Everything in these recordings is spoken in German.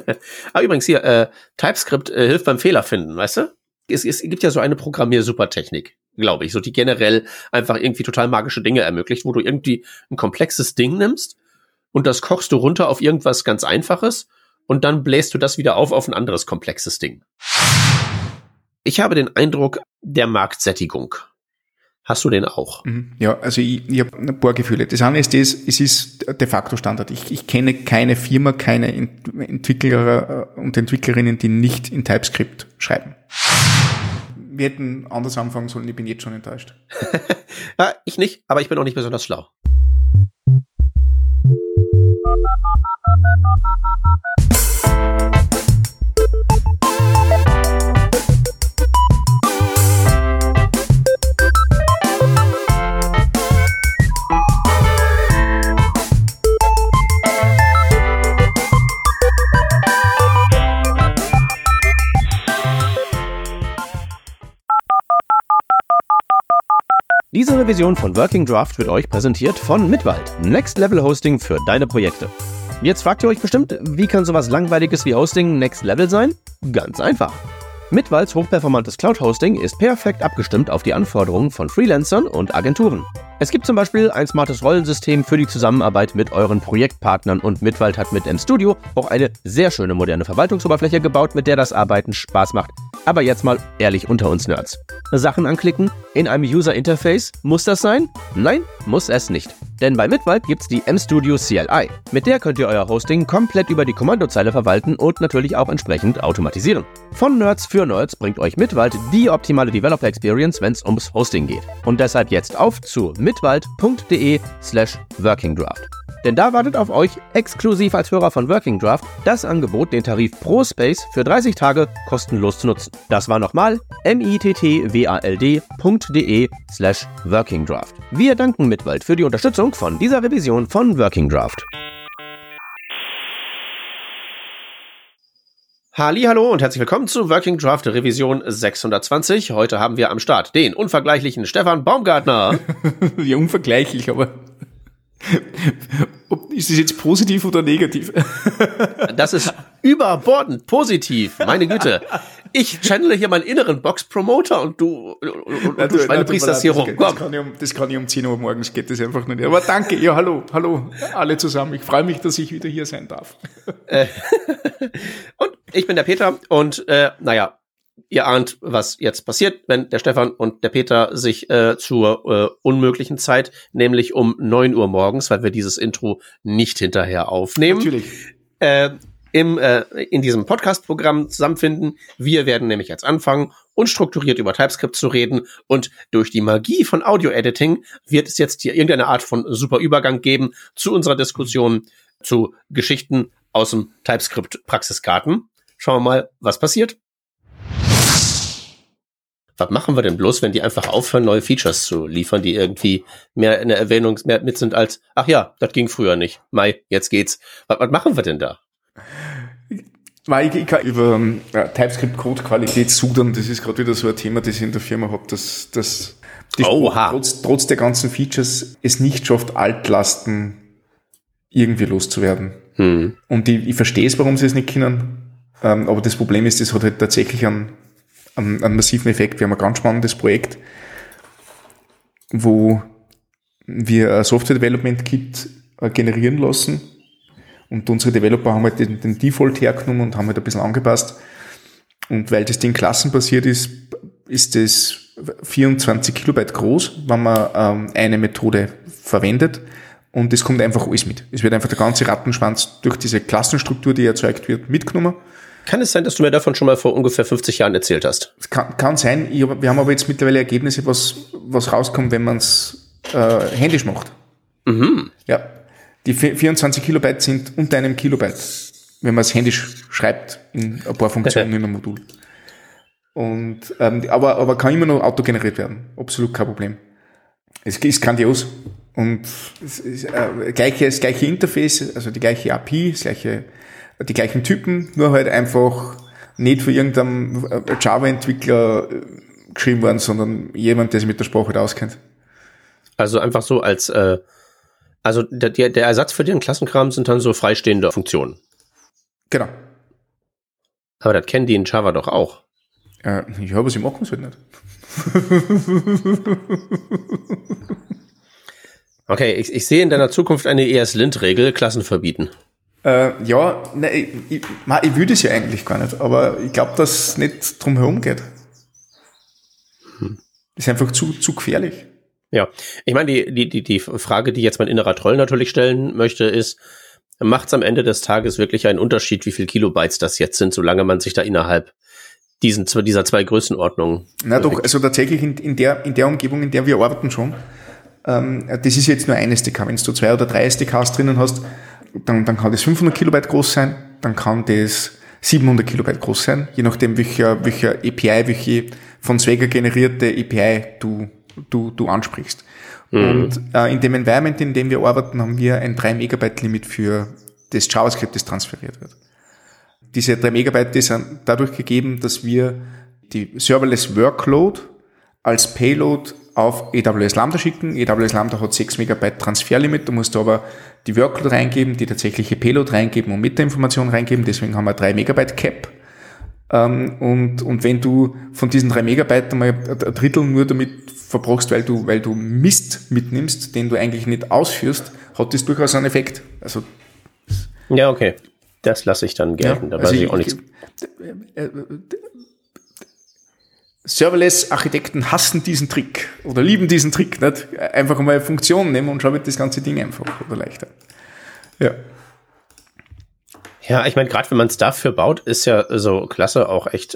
Aber übrigens hier, TypeScript hilft beim Fehler finden, weißt du? Es gibt ja so eine Programmier-Supertechnik, glaube ich, so die generell einfach irgendwie total magische Dinge ermöglicht, wo du irgendwie ein komplexes Ding nimmst und das kochst du runter auf irgendwas ganz Einfaches und dann bläst du das wieder auf ein anderes komplexes Ding. Ich habe den Eindruck der Marktsättigung. Hast du den auch? Ja, also ich habe ein paar Gefühle. Das eine ist es ist de facto Standard. Ich kenne keine Firma, keine Entwickler und Entwicklerinnen, die nicht in TypeScript schreiben. Wir hätten anders anfangen sollen, ich bin jetzt schon enttäuscht. Ja, ich nicht, aber ich bin auch nicht besonders schlau. Diese Revision von Working Draft wird euch präsentiert von Mitwald, Next Level Hosting für deine Projekte. Jetzt fragt ihr euch bestimmt, wie kann sowas Langweiliges wie Hosting Next Level sein? Ganz einfach. Mitwalds hochperformantes Cloud-Hosting ist perfekt abgestimmt auf die Anforderungen von Freelancern und Agenturen. Es gibt zum Beispiel ein smartes Rollensystem für die Zusammenarbeit mit euren Projektpartnern und Mitwald hat mit MStudio auch eine sehr schöne moderne Verwaltungsoberfläche gebaut, mit der das Arbeiten Spaß macht. Aber jetzt mal ehrlich unter uns Nerds. Sachen anklicken in einem User-Interface, muss das sein? Nein, muss es nicht. Denn bei Mitwald gibt's die MStudio CLI. Mit der könnt ihr euer Hosting komplett über die Kommandozeile verwalten und natürlich auch entsprechend automatisieren. Von Nerds für Nerds bringt euch Mitwald die optimale Developer Experience, wenn es ums Hosting geht. Und deshalb jetzt auf zu mitwald.de/workingdraft. Denn da wartet auf euch, exklusiv als Hörer von Working Draft, das Angebot, den Tarif Pro Space für 30 Tage kostenlos zu nutzen. Das war nochmal mittwald.de/workingdraft. Wir danken Mitwald für die Unterstützung von dieser Revision von Working Draft. Hallihallo und herzlich willkommen zu Working Draft Revision 620. Heute haben wir am Start den unvergleichlichen Stefan Baumgartner. Ja, unvergleichlich, aber ist es jetzt positiv oder negativ? Das ist überbordend positiv, meine Güte. Ich channele hier meinen inneren Box-Promoter und du schweinepriest das hier rum. Das kann ich um 10 Uhr morgens, geht das einfach nicht. Aber danke, ja, hallo alle zusammen. Ich freue mich, dass ich wieder hier sein darf. Und ich bin der Peter und ihr ahnt, was jetzt passiert, wenn der Stefan und der Peter sich zur unmöglichen Zeit, nämlich um 9 Uhr morgens, weil wir dieses Intro nicht hinterher aufnehmen. Natürlich. In diesem Podcast-Programm zusammenfinden. Wir werden nämlich jetzt anfangen, unstrukturiert über TypeScript zu reden und durch die Magie von Audio-Editing wird es jetzt hier irgendeine Art von super Übergang geben zu unserer Diskussion zu Geschichten aus dem TypeScript-Praxisgarten. Schauen wir mal, was passiert. Was machen wir denn bloß, wenn die einfach aufhören, neue Features zu liefern, die irgendwie mehr in der Erwähnung mehr mit sind als, ach ja, das ging früher nicht. Mai, jetzt geht's. Was machen wir denn da? Weil ich kann über TypeScript-Code-Qualität sudern, das ist gerade wieder so ein Thema, das ich in der Firma habe, dass trotz der ganzen Features es nicht schafft, Altlasten irgendwie loszuwerden. Und ich verstehe es, warum sie es nicht können, aber das Problem ist, das hat halt tatsächlich einen massiven Effekt. Wir haben ein ganz spannendes Projekt, wo wir ein Software-Development-Kit generieren lassen und unsere Developer haben halt den Default hergenommen und haben halt ein bisschen angepasst. Und weil das Ding klassenbasiert ist das 24 Kilobyte groß, wenn man eine Methode verwendet und es kommt einfach alles mit. Es wird einfach der ganze Rattenschwanz durch diese Klassenstruktur, die erzeugt wird, mitgenommen. Kann es sein, dass du mir davon schon mal vor ungefähr 50 Jahren erzählt hast? Kann sein. Wir haben aber jetzt mittlerweile Ergebnisse, was rauskommt, wenn man es händisch macht. Mhm. Ja. Die 24 Kilobyte sind unter einem Kilobyte, wenn man es händisch schreibt in ein paar Funktionen in einem Modul. Und aber kann immer noch autogeneriert werden. Absolut kein Problem. Es ist grandios. Und es ist das gleiche Interface, also die gleiche API, die gleichen Typen, nur halt einfach nicht für irgendeinen Java-Entwickler geschrieben worden, sondern jemand, der sich mit der Sprache halt auskennt. Also einfach so als, der Ersatz für den Klassenkram sind dann so freistehende Funktionen. Genau. Aber das kennen die in Java doch auch. Ja, aber sie machen es halt nicht. Okay, ich sehe in deiner Zukunft eine ESLint-Regel, Klassen verbieten. Ja, ich will das ja eigentlich gar nicht, aber ich glaube, dass es nicht drum herum geht. Das ist einfach zu gefährlich. Ja, ich meine, die Frage, die jetzt mein innerer Troll natürlich stellen möchte, ist, macht es am Ende des Tages wirklich einen Unterschied, wie viel Kilobytes das jetzt sind, solange man sich da innerhalb dieser zwei Größenordnungen... Na doch, also tatsächlich in der Umgebung, in der wir arbeiten schon, das ist jetzt nur ein SDK. Wenn du 2 oder 3 SDKs drinnen hast, dann kann das 500 Kilobyte groß sein, dann kann das 700 Kilobyte groß sein, je nachdem welcher API, welche von Swagger generierte API du ansprichst. Und in dem Environment, in dem wir arbeiten, haben wir ein 3 Megabyte Limit für das JavaScript, das transferiert wird. Diese 3 Megabyte, die sind dadurch gegeben, dass wir die Serverless Workload als Payload auf AWS Lambda schicken. AWS Lambda hat 6 Megabyte Transferlimit, du musst aber die Workload reingeben, die tatsächliche Payload reingeben und Metainformation reingeben, deswegen haben wir 3 Megabyte Cap. Und wenn du von diesen 3 Megabyte einmal ein Drittel nur damit verbrauchst, weil du Mist mitnimmst, den du eigentlich nicht ausführst, hat das durchaus einen Effekt. Also ja, okay. Das lasse ich dann gelten. Da weiß ich auch nichts. Serverless-Architekten hassen diesen Trick oder lieben diesen Trick, nicht? Einfach mal Funktionen nehmen und schon wird das ganze Ding einfacher oder leichter. Ja. Ja, ich meine, gerade wenn man es dafür baut, ist ja so klasse auch echt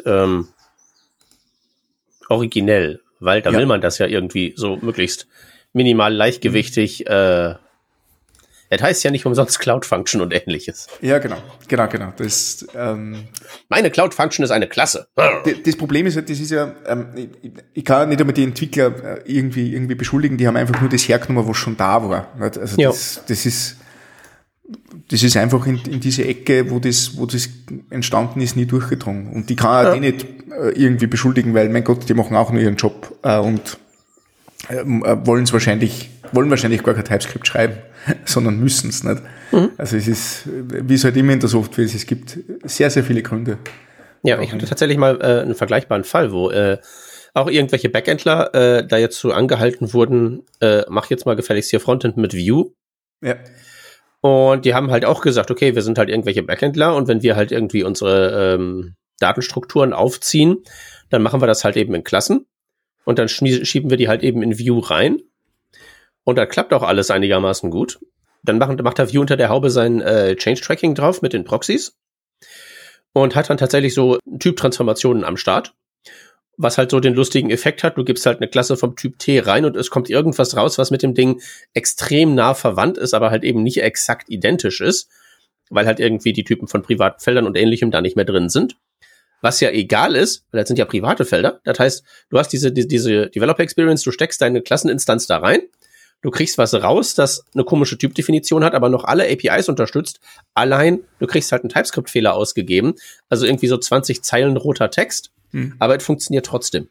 originell, weil da will man das ja irgendwie so möglichst minimal leichtgewichtig. Das heißt ja nicht umsonst Cloud Function und ähnliches. Ja, genau. Das, meine Cloud Function ist eine Klasse. Das Problem ist halt, das ist ja, ich kann nicht einmal die Entwickler irgendwie beschuldigen, die haben einfach nur das hergenommen, was schon da war. Also das ist einfach in diese Ecke, wo das entstanden ist, nie durchgedrungen. Und die kann auch nicht irgendwie beschuldigen, weil, mein Gott, die machen auch nur ihren Job und wollen wahrscheinlich gar kein TypeScript schreiben, sondern müssen es nicht. Also es ist, wie es halt immer in der Software ist, es gibt sehr, sehr viele Gründe. Ja, ich hatte tatsächlich mal einen vergleichbaren Fall, wo auch irgendwelche Backendler da jetzt so angehalten wurden, mach jetzt mal gefälligst hier Frontend mit Vue. Ja. Und die haben halt auch gesagt, okay, wir sind halt irgendwelche Backendler und wenn wir halt irgendwie unsere Datenstrukturen aufziehen, dann machen wir das halt eben in Klassen und dann schieben wir die halt eben in Vue rein. Und da klappt auch alles einigermaßen gut. Dann macht der Vue unter der Haube sein Change-Tracking drauf mit den Proxys und hat dann tatsächlich so Typtransformationen am Start, was halt so den lustigen Effekt hat, du gibst halt eine Klasse vom Typ T rein und es kommt irgendwas raus, was mit dem Ding extrem nah verwandt ist, aber halt eben nicht exakt identisch ist, weil halt irgendwie die Typen von privaten Feldern und Ähnlichem da nicht mehr drin sind. Was ja egal ist, weil das sind ja private Felder. Das heißt, du hast diese Developer Experience, du steckst deine Klasseninstanz da rein, du kriegst was raus, das eine komische Typdefinition hat, aber noch alle APIs unterstützt. Allein, du kriegst halt einen TypeScript-Fehler ausgegeben. Also irgendwie so 20 Zeilen roter Text. Aber es funktioniert trotzdem.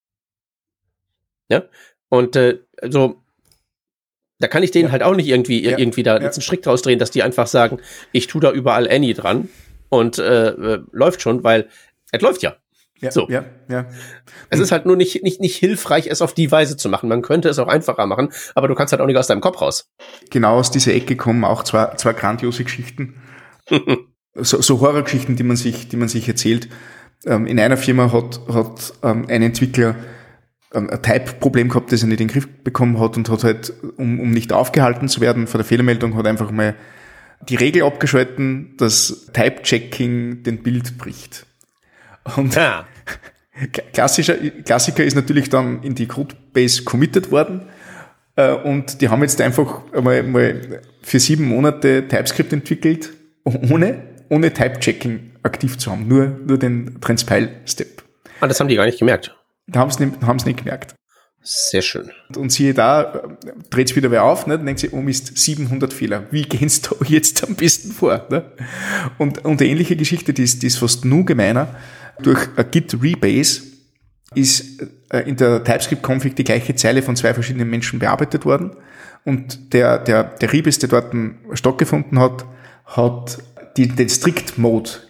Ja? Und so, da kann ich denen halt auch nicht irgendwie da jetzt einen Strick draus drehen, dass die einfach sagen, ich tue da überall Any dran und läuft schon, weil es läuft ja. Ja, so. Ja. Es ist halt nur nicht hilfreich, es auf die Weise zu machen. Man könnte es auch einfacher machen, aber du kannst halt auch nicht aus deinem Kopf raus. Genau aus dieser Ecke kommen auch zwei grandiose Geschichten. so Horrorgeschichten, die man sich erzählt. In einer Firma hat ein Entwickler ein Type-Problem gehabt, das er nicht in den Griff bekommen hat und hat halt, um nicht aufgehalten zu werden vor der Fehlermeldung, hat einfach mal die Regel abgeschalten, dass Type-Checking den Bild bricht. Und Klassiker ist natürlich dann in die Codebase committed worden und die haben jetzt einfach mal für 7 Monate TypeScript entwickelt, ohne Type-Checking aktiv zu haben, nur den Transpile-Step. Ah, das haben die gar nicht gemerkt. Haben es nicht gemerkt. Sehr schön. Und siehe da, dreht's wieder wer auf, ne? Dann denkt sie, Mist, 700 Fehler. Wie gehen's da jetzt am besten vor? Ne? Und eine ähnliche Geschichte, die ist fast nur gemeiner. Durch Git Rebase ist in der TypeScript-Config die gleiche Zeile von 2 verschiedenen Menschen bearbeitet worden. Und der Rebase, der dort stattgefunden hat den Strict-Mode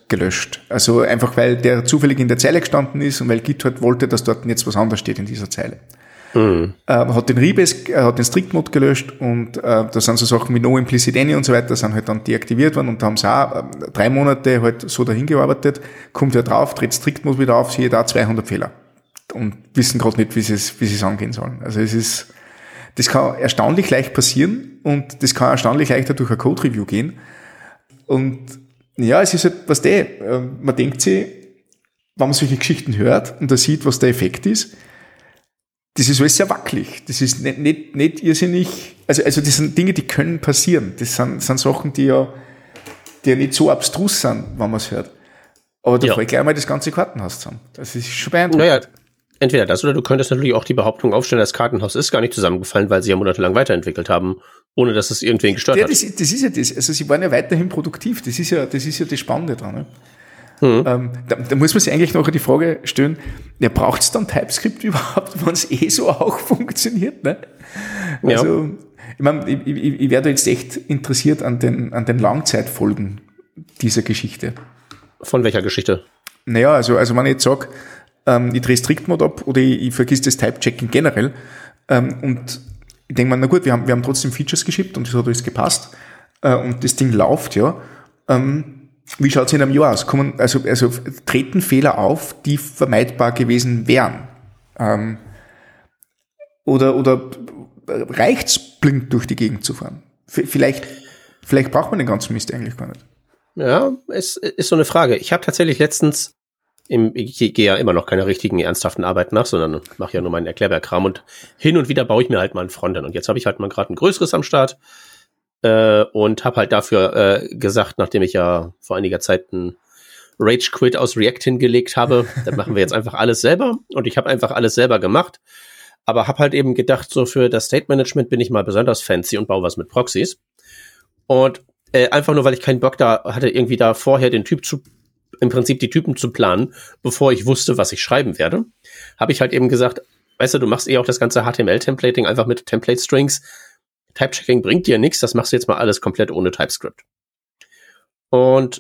gelöscht. Also einfach, weil der zufällig in der Zeile gestanden ist und weil Git halt wollte, dass dort jetzt was anderes steht in dieser Zeile. Hat den Rebase, hat den Strict Mode gelöscht und da sind so Sachen wie No Implicit Any und so weiter, sind halt dann deaktiviert worden und da haben sie auch 3 Monate halt so dahin gearbeitet, kommt ja drauf, dreht Strict Mode wieder auf, siehe da 200 Fehler und wissen gerade nicht, wie sie es angehen sollen. Also das kann erstaunlich leicht passieren und das kann erstaunlich leichter durch ein Code Review gehen. Und ja, es ist halt, man denkt sich, wenn man solche Geschichten hört und da sieht, was der Effekt ist, das ist alles sehr wackelig. Das ist nicht irrsinnig, also das sind Dinge, die können passieren. Das sind Sachen, die ja nicht so abstrus sind, wenn man es hört. Aber da fällt gleich mal das ganze Kartenhaus zusammen. Das ist schon beeindruckend. Naja, entweder das oder du könntest natürlich auch die Behauptung aufstellen, das Kartenhaus ist gar nicht zusammengefallen, weil sie ja monatelang weiterentwickelt haben, ohne dass es irgendwen gestört hat. Das ist ja das. Also sie waren ja weiterhin produktiv. Das ist ja das Spannende dran. Ne? Da muss man sich eigentlich noch die Frage stellen, ja, braucht es dann TypeScript überhaupt, wenn es so auch funktioniert? Ne? Also, ich meine, ich werde jetzt echt interessiert an den Langzeitfolgen dieser Geschichte. Von welcher Geschichte? Naja, also wenn ich jetzt sage, ich drehe Strict Mode ab oder ich vergiss das Type-Checking generell und ich denke mir, na gut, wir haben trotzdem Features geschippt und das hat alles gepasst und das Ding läuft, ja. Wie schaut es in einem Jahr aus? Also treten Fehler auf, die vermeidbar gewesen wären? Oder reicht's, blind durch die Gegend zu fahren? Vielleicht braucht man den ganzen Mist eigentlich gar nicht. Ja, es ist so eine Frage. Ich habe tatsächlich letztens, ich gehe ja immer noch keine richtigen, ernsthaften Arbeiten nach, sondern mache ja nur meinen Erklärbär-Kram und hin und wieder baue ich mir halt mal ein Frontend. Und jetzt habe ich halt mal gerade ein größeres am Start. Und habe halt dafür gesagt, nachdem ich ja vor einiger Zeit einen Rage-Quit aus React hingelegt habe, dann machen wir jetzt einfach alles selber. Und ich habe einfach alles selber gemacht, aber habe halt eben gedacht, so für das State-Management bin ich mal besonders fancy und baue was mit Proxys. Und einfach nur, weil ich keinen Bock da hatte, irgendwie da vorher im Prinzip die Typen zu planen, bevor ich wusste, was ich schreiben werde, habe ich halt eben gesagt, weißt du machst auch das ganze HTML-Templating einfach mit Template-Strings. Type-Checking bringt dir nichts, das machst du jetzt mal alles komplett ohne TypeScript. Und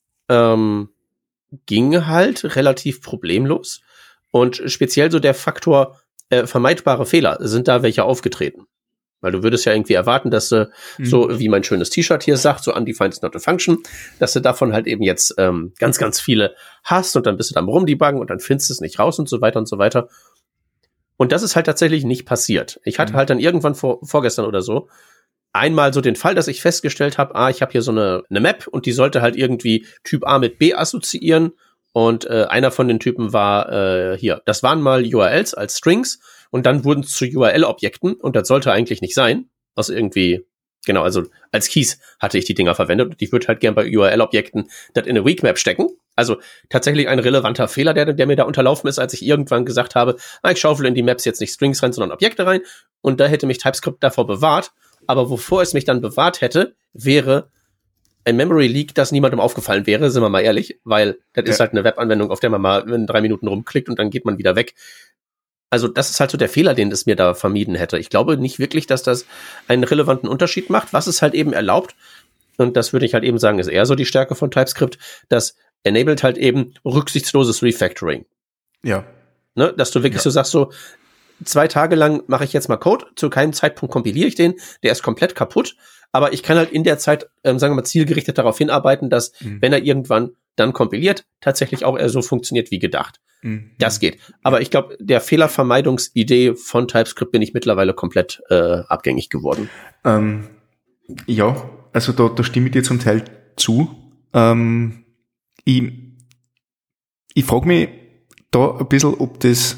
ging halt relativ problemlos. Und speziell so der Faktor vermeidbare Fehler sind da welche aufgetreten. Weil du würdest ja irgendwie erwarten, dass du, so wie mein schönes T-Shirt hier sagt, so undefined is not a function, dass du davon halt eben jetzt ganz, ganz viele hast und dann bist du dann rumdebuggen und dann findest du es nicht raus und so weiter und so weiter. Und das ist halt tatsächlich nicht passiert. Ich hatte halt dann irgendwann vorgestern oder so einmal so den Fall, dass ich festgestellt habe, ich habe hier so eine Map und die sollte halt irgendwie Typ A mit B assoziieren und einer von den Typen war das waren mal URLs als Strings und dann wurden es zu URL-Objekten und das sollte eigentlich nicht sein. Also irgendwie, genau, also als Keys hatte ich die Dinger verwendet und ich würde halt gern bei URL-Objekten das in eine Weak Map stecken. Also tatsächlich ein relevanter Fehler, der mir da unterlaufen ist, als ich irgendwann gesagt habe, ich schaufel in die Maps jetzt nicht Strings rein, sondern Objekte rein. Und da hätte mich TypeScript davor bewahrt. Aber wovor es mich dann bewahrt hätte, wäre ein Memory Leak, das niemandem aufgefallen wäre, sind wir mal ehrlich. Weil das ist halt eine Webanwendung, auf der man mal in 3 Minuten rumklickt und dann geht man wieder weg. Also das ist halt so der Fehler, den es mir da vermieden hätte. Ich glaube nicht wirklich, dass das einen relevanten Unterschied macht, was es halt eben erlaubt. Und das würde ich halt eben sagen, ist eher so die Stärke von TypeScript, das enabled halt eben rücksichtsloses Refactoring. Ja. Ne, dass du wirklich so sagst, so 2 Tage lang mache ich jetzt mal Code, zu keinem Zeitpunkt kompiliere ich den, der ist komplett kaputt, aber ich kann halt in der Zeit, sagen wir mal, zielgerichtet darauf hinarbeiten, dass, wenn er irgendwann dann kompiliert, tatsächlich auch er so funktioniert wie gedacht. Das geht. Aber ich glaube, der Fehlervermeidungsidee von TypeScript bin ich mittlerweile komplett abgängig geworden. Ja, also da stimme ich dir zum Teil zu. Ich frage mich da ein bisschen, ob das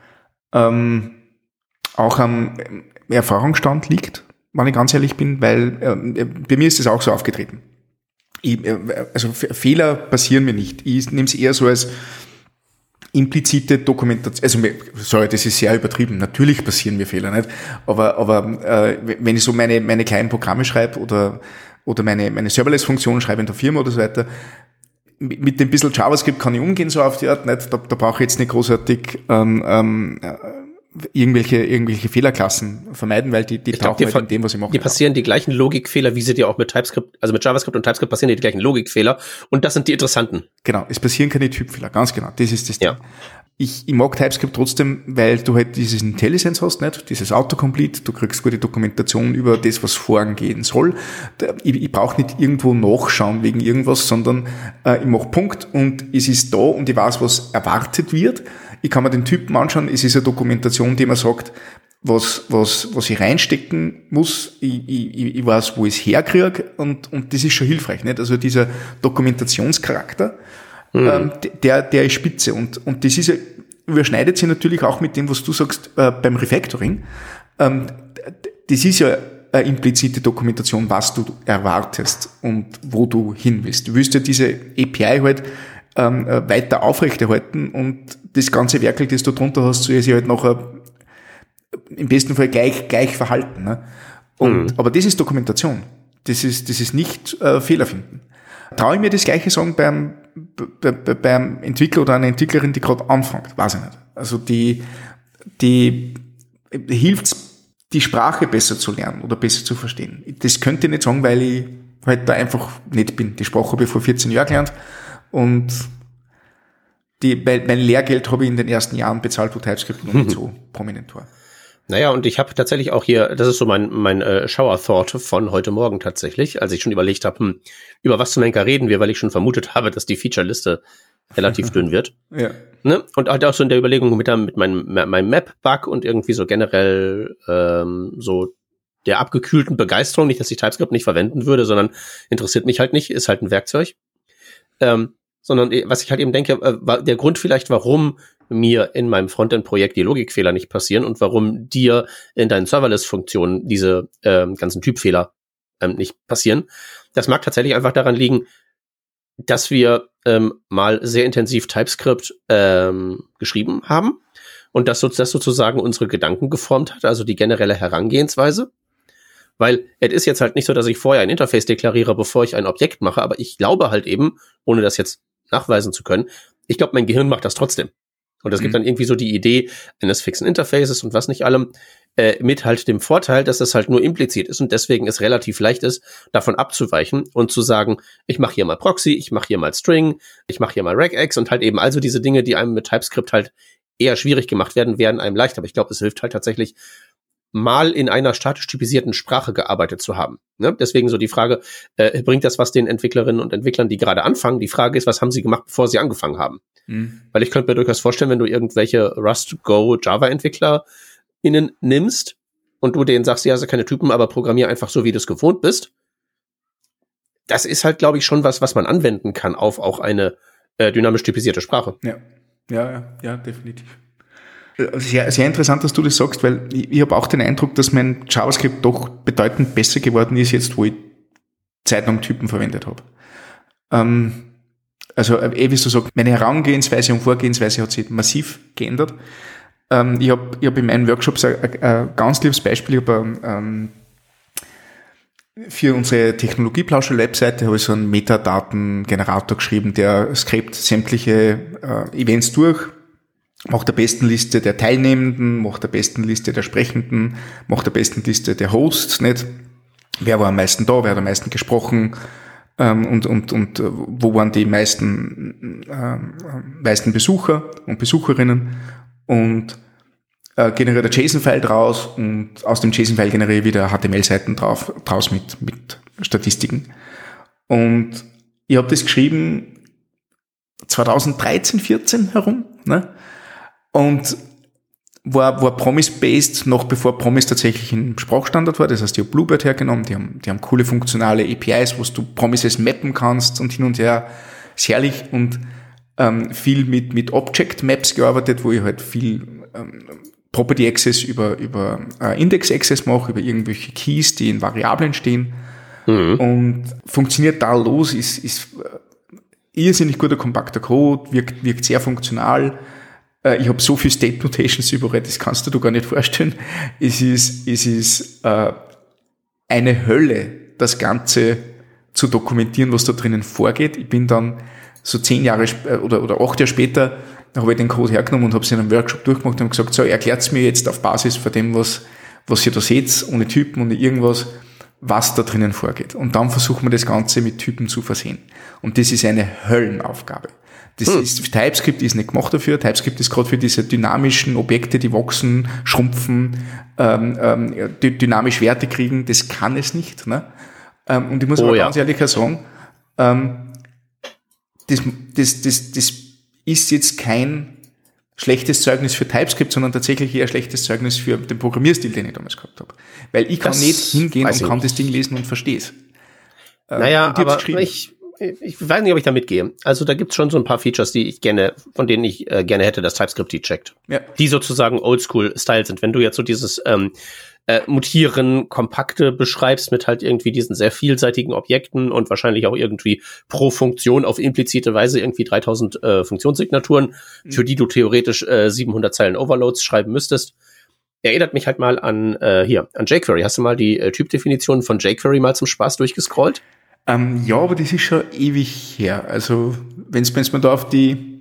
auch am Erfahrungsstand liegt, wenn ich ganz ehrlich bin, weil bei mir ist das auch so aufgetreten. Also Fehler passieren mir nicht. Ich nehme es eher so als implizite Dokumentation. Also sorry, das ist sehr übertrieben. Natürlich passieren mir Fehler, nicht? Aber wenn ich so meine kleinen Programme schreibe oder meine Serverless-Funktionen schreibe in der Firma oder so weiter, mit dem bisschen JavaScript kann ich umgehen, so auf die Art, nicht? Da brauche ich jetzt nicht großartig irgendwelche Fehlerklassen vermeiden, weil die tauchen halt in dem, was ich mache. Die passieren die gleichen Logikfehler, wie sie dir auch mit TypeScript, also mit JavaScript und TypeScript passieren die gleichen Logikfehler und das sind die interessanten. Genau, es passieren keine Typfehler, ganz genau, das ist das Ding. Ja. Ich mag TypeScript trotzdem, weil du halt dieses IntelliSense hast, nicht? Dieses Autocomplete, du kriegst gute Dokumentation über das, was vorangehen soll. Ich brauche nicht irgendwo nachschauen wegen irgendwas, sondern ich mache Punkt und es ist da und ich weiß, was erwartet wird. Ich kann mir den Typen anschauen, es ist eine Dokumentation, die mir sagt, was ich reinstecken muss, ich weiß, wo ich es herkriege und das ist schon hilfreich, nicht? Also dieser Dokumentationscharakter, der ist spitze und das ist ja, überschneidet sich natürlich auch mit dem, was du sagst beim Refactoring. Das ist ja eine implizite Dokumentation, was du erwartest und wo du hin willst. Du willst ja diese API halt weiter aufrechterhalten und das ganze Werkel, das du drunter hast, soll sich halt nachher im besten Fall gleich verhalten. Ne? Aber das ist Dokumentation. Das ist nicht Fehler finden. Traue ich mir das Gleiche sagen beim Entwickler oder einer Entwicklerin, die gerade anfängt? Weiß ich nicht. Also die hilft, die Sprache besser zu lernen oder besser zu verstehen. Das könnte ich nicht sagen, weil ich halt da einfach nicht bin. Die Sprache habe ich vor 14 Jahren gelernt und mein Lehrgeld habe ich in den ersten Jahren bezahlt, wo TypeScript noch nicht so prominent war. Naja, und ich habe tatsächlich auch hier, das ist so mein Shower-Thought von heute Morgen tatsächlich, als ich schon überlegt habe, über was zum Henker reden wir, weil ich schon vermutet habe, dass die Feature-Liste relativ dünn wird. Ja. Ne? Und halt auch so in der Überlegung mit meinem Map-Bug und irgendwie so generell so der abgekühlten Begeisterung, nicht, dass ich TypeScript nicht verwenden würde, sondern interessiert mich halt nicht, ist halt ein Werkzeug. Sondern was ich halt eben denke, der Grund vielleicht, warum mir in meinem Frontend-Projekt die Logikfehler nicht passieren und warum dir in deinen Serverless-Funktionen diese ganzen Typfehler nicht passieren, das mag tatsächlich einfach daran liegen, dass wir mal sehr intensiv TypeScript geschrieben haben und das sozusagen unsere Gedanken geformt hat, also die generelle Herangehensweise. Weil es ist jetzt halt nicht so, dass ich vorher ein Interface deklariere, bevor ich ein Objekt mache, aber ich glaube halt eben, ohne das jetzt nachweisen zu können, ich glaube, mein Gehirn macht das trotzdem. Und es gibt dann irgendwie so die Idee eines fixen Interfaces und was nicht allem, mit halt dem Vorteil, dass das halt nur implizit ist und deswegen es relativ leicht ist, davon abzuweichen und zu sagen, ich mache hier mal Proxy, ich mache hier mal String, ich mache hier mal Regex und halt eben also diese Dinge, die einem mit TypeScript halt eher schwierig gemacht werden einem leicht. Aber ich glaube, es hilft halt tatsächlich, mal in einer statisch typisierten Sprache gearbeitet zu haben. Ne? Deswegen so die Frage, bringt das was den Entwicklerinnen und Entwicklern, die gerade anfangen? Die Frage ist, was haben sie gemacht, bevor sie angefangen haben? Weil ich könnte mir durchaus vorstellen, wenn du irgendwelche Rust, Go, Java-EntwicklerInnen nimmst und du denen sagst, ja, also keine Typen, aber programmier einfach so, wie du es gewohnt bist. Das ist halt, glaube ich, schon was man anwenden kann auf auch eine dynamisch typisierte Sprache. Ja, definitiv. Sehr, sehr interessant, dass du das sagst, weil ich habe auch den Eindruck, dass mein JavaScript doch bedeutend besser geworden ist, jetzt wo ich zeitlang Typen verwendet habe. Also wie du sagst, meine Herangehensweise und Vorgehensweise hat sich massiv geändert. Ich hab in meinen Workshops ein ganz liebes Beispiel. Ich habe für unsere Technologieplauscher-Webseite habe ich so einen Metadaten-Generator geschrieben, der scrapt sämtliche Events durch, macht der besten Liste der Teilnehmenden, macht der besten Liste der Sprechenden, macht der besten Liste der Hosts, nicht? Wer war am meisten da, wer hat am meisten gesprochen, und wo waren die meisten Besucher und Besucherinnen und generiere ein JSON-File draus und aus dem JSON-File generiere wieder HTML-Seiten draus mit Statistiken. Und ich habe das geschrieben 2013, 14 herum, ne? Und war Promise-based, noch bevor Promise tatsächlich ein Sprachstandard war. Das heißt, ich habe Bluebird hergenommen, die haben coole funktionale APIs, wo du Promises mappen kannst und hin und her. Ist herrlich und viel mit Object Maps gearbeitet, wo ich halt viel Property Access über Index Access mache, über irgendwelche Keys, die in Variablen stehen. Und funktioniert tadellos, ist irrsinnig guter, kompakter Code, wirkt sehr funktional. Ich habe so viel State Notations überall, das kannst du gar nicht vorstellen. Es ist eine Hölle, das Ganze zu dokumentieren, was da drinnen vorgeht. Ich bin dann so 10 Jahre oder 8 Jahre später Da habe ich den Code hergenommen und habe es in einem Workshop durchgemacht und gesagt, so, erklärt's mir jetzt auf Basis von dem, was ihr da seht, ohne Typen, ohne irgendwas, was da drinnen vorgeht. Und dann versuchen wir das Ganze mit Typen zu versehen. Und das ist eine Höllenaufgabe. TypeScript ist nicht gemacht dafür. TypeScript ist gerade für diese dynamischen Objekte, die wachsen, schrumpfen, dynamisch Werte kriegen. Das kann es nicht. Ne? Und ich muss aber ganz ehrlich sagen, das ist jetzt kein schlechtes Zeugnis für TypeScript, sondern tatsächlich eher schlechtes Zeugnis für den Programmierstil, den ich damals gehabt habe. Weil ich kann nicht hingehen und kann das Ding lesen und verstehe es. Naja, aber ich weiß nicht, ob ich da mitgehe. Also da gibt's schon so ein paar Features, von denen ich gerne hätte, dass TypeScript die checkt. Ja. Die sozusagen Oldschool-Style sind. Wenn du jetzt so dieses Mutieren, Kompakte beschreibst mit halt irgendwie diesen sehr vielseitigen Objekten und wahrscheinlich auch irgendwie pro Funktion auf implizite Weise irgendwie 3000 Funktionssignaturen, für die du theoretisch 700 Zeilen Overloads schreiben müsstest. Erinnert mich halt mal an jQuery. Hast du mal die Typdefinition von jQuery mal zum Spaß durchgescrollt? Ja, aber das ist schon ewig her. Also wenn's mir da auf die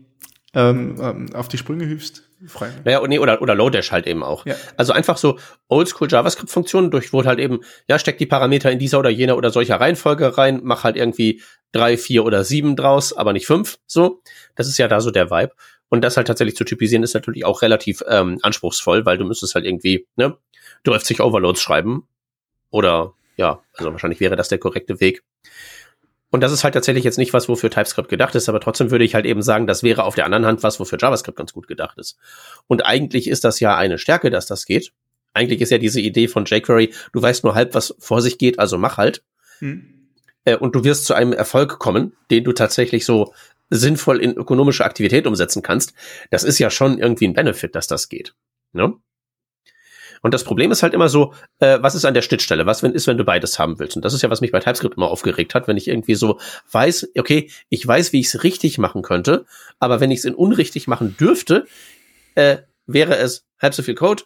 Sprünge hilfst, freuen. Naja, nee, oder Lodash halt eben auch. Ja. Also einfach so Oldschool JavaScript-Funktionen, wo halt eben, steck die Parameter in dieser oder jener oder solcher Reihenfolge rein, mach halt irgendwie 3, 4 oder 7 draus, aber nicht 5, so. Das ist ja da so der Vibe. Und das halt tatsächlich zu typisieren ist natürlich auch relativ anspruchsvoll, weil du müsstest halt irgendwie, 30 Overloads schreiben. Oder, also wahrscheinlich wäre das der korrekte Weg. Und das ist halt tatsächlich jetzt nicht was, wofür TypeScript gedacht ist, aber trotzdem würde ich halt eben sagen, das wäre auf der anderen Hand was, wofür JavaScript ganz gut gedacht ist. Und eigentlich ist das ja eine Stärke, dass das geht. Eigentlich ist ja diese Idee von jQuery, du weißt nur halb, was vor sich geht, also mach halt. Und du wirst zu einem Erfolg kommen, den du tatsächlich so sinnvoll in ökonomische Aktivität umsetzen kannst. Das ist ja schon irgendwie ein Benefit, dass das geht. Ne? Und das Problem ist halt immer so, was ist an der Schnittstelle? Was wenn du beides haben willst? Und das ist ja, was mich bei TypeScript immer aufgeregt hat, wenn ich irgendwie so weiß, okay, ich weiß, wie ich es richtig machen könnte, aber wenn ich es in unrichtig machen dürfte, wäre es halb so viel Code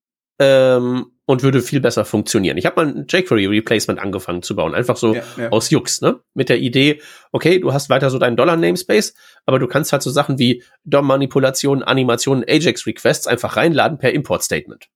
und würde viel besser funktionieren. Ich habe mal ein jQuery-Replacement angefangen zu bauen, einfach so aus Jux, ne? Mit der Idee, okay, du hast weiter so deinen $-Namespace, aber du kannst halt so Sachen wie DOM-Manipulationen, Animationen, Ajax-Requests einfach reinladen per Import-Statement.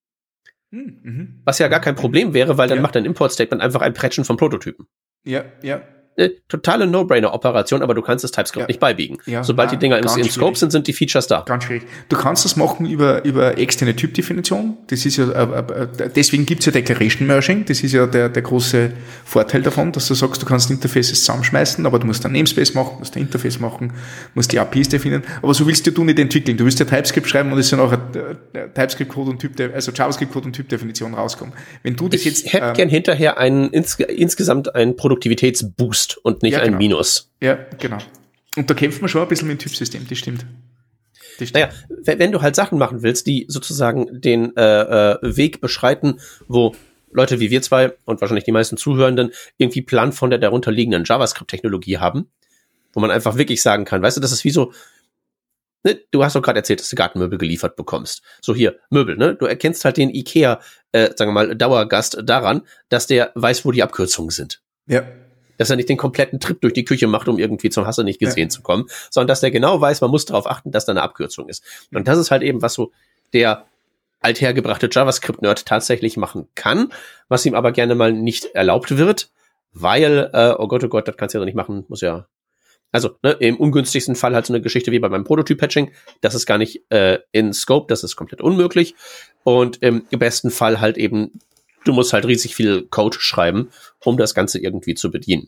Was ja gar kein Problem wäre, weil dann macht dein Import-Statement einfach ein Prätschen von Prototypen. Ja. Totale No-Brainer-Operation, aber du kannst das TypeScript nicht beibiegen. Ja, sobald die Dinger im Scope sind die Features da. Ganz schwierig. Du kannst das machen über externe Typdefinition. Das ist ja, deswegen gibt's ja Declaration Merging. Das ist ja der große Vorteil davon, dass du sagst, du kannst Interfaces zusammenschmeißen, aber du musst ein Namespace machen, musst ein Interface machen, musst die APIs definieren. Aber so willst du nicht entwickeln. Du willst ja TypeScript schreiben und es ist ja nachher TypeScript-Code und JavaScript-Code und Typdefinition rauskommen. Wenn du das jetzt, ich hätte gern hinterher insgesamt einen Produktivitätsboost und nicht ein Minus. Ja, genau. Und da kämpft man schon ein bisschen mit dem Typsystem, das stimmt. Naja, wenn du halt Sachen machen willst, die sozusagen den Weg beschreiten, wo Leute wie wir zwei und wahrscheinlich die meisten Zuhörenden irgendwie Plan von der darunterliegenden JavaScript-Technologie haben, wo man einfach wirklich sagen kann, weißt du, das ist wie so, ne, du hast doch gerade erzählt, dass du Gartenmöbel geliefert bekommst. So hier, Möbel, ne? Du erkennst halt den IKEA, sagen wir mal, Dauergast daran, dass der weiß, wo die Abkürzungen sind. Ja. Dass er nicht den kompletten Trip durch die Küche macht, um irgendwie zum Hasse nicht gesehen zu kommen, sondern dass der genau weiß, man muss darauf achten, dass da eine Abkürzung ist. Und das ist halt eben, was so der althergebrachte JavaScript-Nerd tatsächlich machen kann, was ihm aber gerne mal nicht erlaubt wird, weil, oh Gott, das kannst du ja nicht machen, muss ja. Also, ne, im ungünstigsten Fall halt so eine Geschichte wie bei meinem Prototyp-Patching, das ist gar nicht in Scope, das ist komplett unmöglich. Und im besten Fall halt eben, du musst halt riesig viel Code schreiben, um das Ganze irgendwie zu bedienen.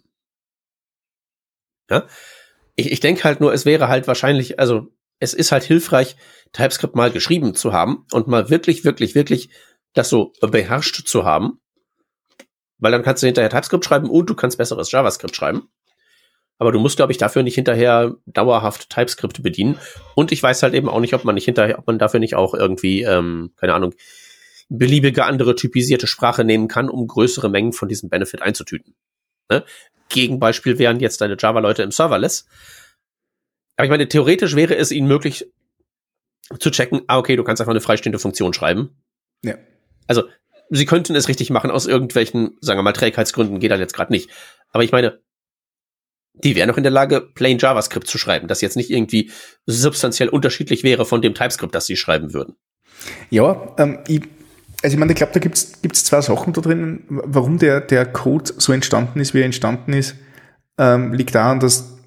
Ja? Ich denke halt nur, es wäre halt wahrscheinlich, also es ist halt hilfreich, TypeScript mal geschrieben zu haben und mal wirklich das so beherrscht zu haben, weil dann kannst du hinterher TypeScript schreiben und du kannst besseres JavaScript schreiben. Aber du musst, glaube ich, dafür nicht hinterher dauerhaft TypeScript bedienen. Und ich weiß halt eben auch nicht, ob man dafür nicht auch irgendwie, keine Ahnung, beliebige andere typisierte Sprache nehmen kann, um größere Mengen von diesem Benefit einzutüten. Ne? Gegenbeispiel wären jetzt deine Java-Leute im Serverless. Aber ich meine, theoretisch wäre es ihnen möglich zu checken, okay, du kannst einfach eine freistehende Funktion schreiben. Ja. Also, sie könnten es richtig machen, aus irgendwelchen, sagen wir mal, Trägheitsgründen geht dann jetzt gerade nicht. Aber ich meine, Die wären noch in der Lage, plain JavaScript zu schreiben, das jetzt nicht irgendwie substanziell unterschiedlich wäre von dem TypeScript, das sie schreiben würden. Ja, ich glaube, da gibt's zwei Sachen da drin. Warum der Code so entstanden ist, wie er entstanden ist, liegt daran, dass,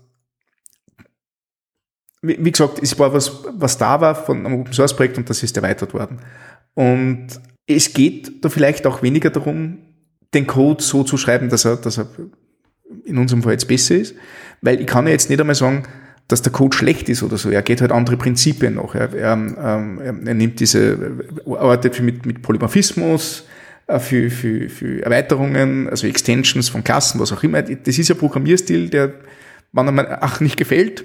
wie gesagt, es war was da war von einem Open Source Projekt und das ist erweitert worden. Und es geht da vielleicht auch weniger darum, den Code so zu schreiben, dass er in unserem Fall jetzt besser ist, weil ich kann ja jetzt nicht einmal sagen, dass der Code schlecht ist oder so. Er geht halt andere Prinzipien nach. Er nimmt arbeitet mit Polymorphismus, für Erweiterungen, also Extensions von Klassen, was auch immer. Das ist ja Programmierstil, der, wenn er mir auch nicht gefällt,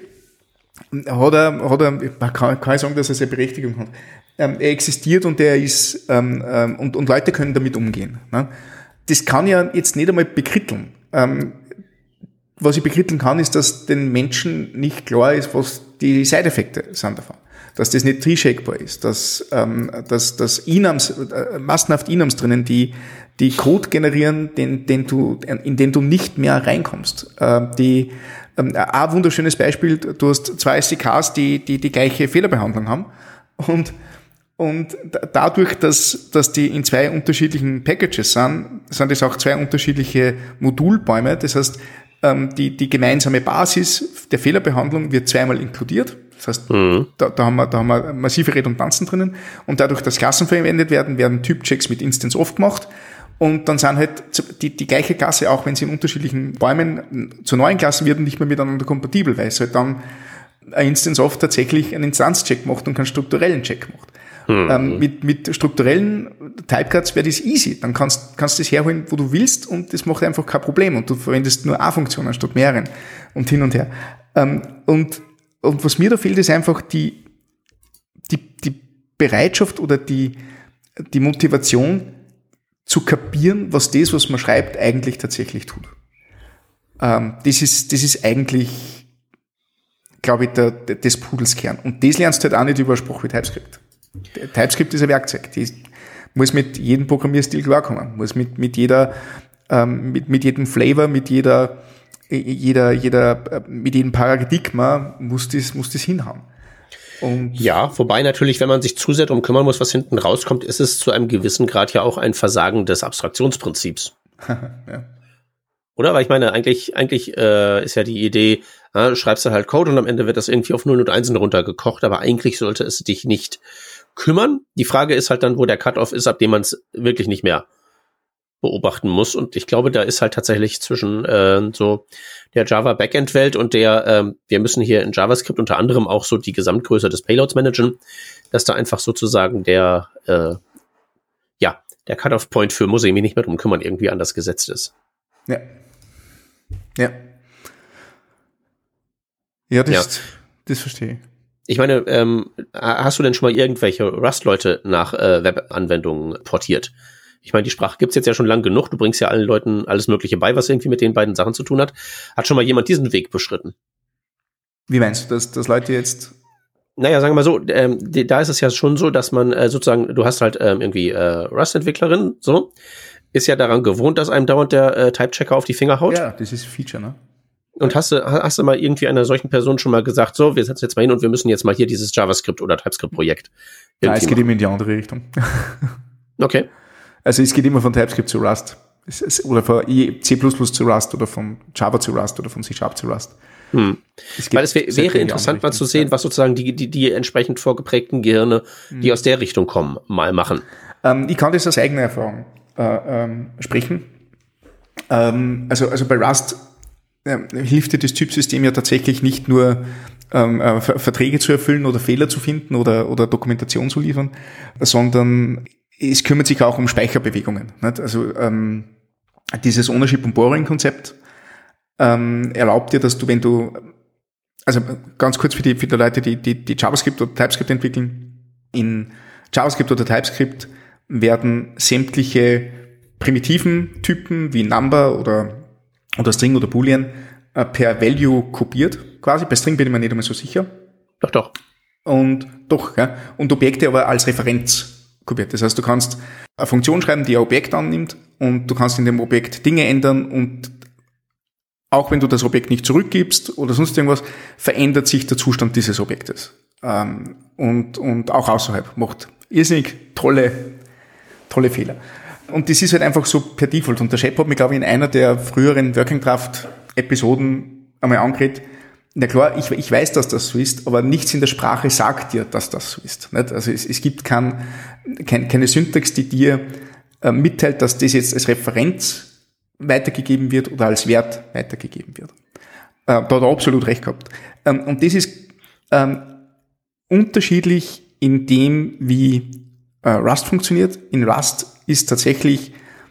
kann ich sagen, dass er seine Berechtigung hat. Er existiert und er ist, und Leute können damit umgehen. Ne? Das kann ja jetzt nicht einmal bekritteln. Was ich bekritteln kann, ist, dass den Menschen nicht klar ist, was die Side-Effekte sind davon. Dass das nicht tree-shakebar ist, dass Enums, massenhaft Enums drinnen, die Code generieren, in den du nicht mehr reinkommst. Ein wunderschönes Beispiel, du hast zwei SDKs, die gleiche Fehlerbehandlung haben und dadurch, dass die in zwei unterschiedlichen Packages sind es auch zwei unterschiedliche Modulbäume. Das heißt, die gemeinsame Basis der Fehlerbehandlung wird zweimal inkludiert. Das heißt, da haben wir massive Redundanzen drinnen. Und dadurch, dass Klassen verwendet werden Typchecks mit Instance off gemacht. Und dann sind halt die gleiche Klasse, auch wenn sie in unterschiedlichen Bäumen zu neuen Klassen wird, nicht mehr miteinander kompatibel, weil es halt dann ein Instance off tatsächlich einen Instanzcheck macht und keinen strukturellen Check macht. Mit strukturellen Typecuts wäre das easy. Dann kannst du das herholen, wo du willst, und das macht einfach kein Problem. Und du verwendest nur eine Funktion anstatt mehreren und hin und her. Und was mir da fehlt, ist einfach die Bereitschaft oder die Motivation zu kapieren, was man schreibt, eigentlich tatsächlich tut. Das ist eigentlich, glaube ich, des Pudels Kern. Und das lernst du halt auch nicht über Sprache wie TypeScript. TypeScript ist ein Werkzeug. Die muss mit jedem Programmierstil klarkommen, muss mit jedem Flavor, mit jedem Paradigma muss das hinhauen. Und ja, wobei natürlich, wenn man sich zu sehr darum kümmern muss, was hinten rauskommt, ist es zu einem gewissen Grad ja auch ein Versagen des Abstraktionsprinzips. Ja. Oder? Weil ich meine, eigentlich ist ja die Idee, schreibst du halt Code und am Ende wird das irgendwie auf 0 und 1 runtergekocht, aber eigentlich sollte es dich nicht kümmern. Die Frage ist halt dann, wo der Cut-Off ist, ab dem man es wirklich nicht mehr beobachten muss. Und ich glaube, da ist halt tatsächlich zwischen so der Java-Backend-Welt und der, wir müssen hier in JavaScript unter anderem auch so die Gesamtgröße des Payloads managen, dass da einfach sozusagen der Cut-Off-Point für muss ich mich nicht mehr drum kümmern, irgendwie anders gesetzt ist. Ja. Ja. Ja, das verstehe ich. Ich meine, hast du denn schon mal irgendwelche Rust-Leute nach Web-Anwendungen portiert? Ich meine, die Sprache gibt's jetzt ja schon lang genug. Du bringst ja allen Leuten alles Mögliche bei, was irgendwie mit den beiden Sachen zu tun hat. Hat schon mal jemand diesen Weg beschritten? Wie meinst du, dass Leute jetzt... Naja, sagen wir mal so, da ist es ja schon so, dass man sozusagen, du hast halt irgendwie Rust-Entwicklerin, so, ist ja daran gewohnt, dass einem dauernd der Type-Checker auf die Finger haut. Ja, das ist ein Feature, ne? Und hast du mal irgendwie einer solchen Person schon mal gesagt, so, wir setzen jetzt mal hin und wir müssen jetzt mal hier dieses JavaScript oder TypeScript-Projekt Nein, es geht immer in die andere Richtung. Okay. Also es geht immer von TypeScript zu Rust. Oder von C++ zu Rust oder von Java zu Rust oder von C# zu Rust. Weil es wäre interessant mal zu sehen, was sozusagen die entsprechend vorgeprägten Gehirne, die aus der Richtung kommen, mal machen. Ich kann das aus eigener Erfahrung sprechen. Also bei Rust hilft dir das Typsystem ja tatsächlich nicht nur Verträge zu erfüllen oder Fehler zu finden oder Dokumentation zu liefern, sondern es kümmert sich auch um Speicherbewegungen. Nicht? Also dieses Ownership und Borrowing-Konzept erlaubt dir, dass du, also ganz kurz für die Leute, die JavaScript oder TypeScript entwickeln, in JavaScript oder TypeScript werden sämtliche primitiven Typen wie Number oder String oder Boolean per Value kopiert, quasi. Bei String bin ich mir nicht einmal so sicher. Doch. Und Objekte aber als Referenz kopiert. Das heißt, du kannst eine Funktion schreiben, die ein Objekt annimmt, und du kannst in dem Objekt Dinge ändern und auch wenn du das Objekt nicht zurückgibst oder sonst irgendwas, verändert sich der Zustand dieses Objektes. Und auch außerhalb macht irrsinnig tolle Fehler. Und das ist halt einfach so per Default. Und der Shep hat mich, glaube ich, in einer der früheren Working Draft-Episoden einmal angeredet. Na klar, ich weiß, dass das so ist, aber nichts in der Sprache sagt dir, dass das so ist. Nicht? Also es gibt keine Syntax, die dir mitteilt, dass das jetzt als Referenz weitergegeben wird oder als Wert weitergegeben wird. Da hat er absolut recht gehabt. Und das ist unterschiedlich in dem, wie Rust funktioniert. In Rust ist tatsächlich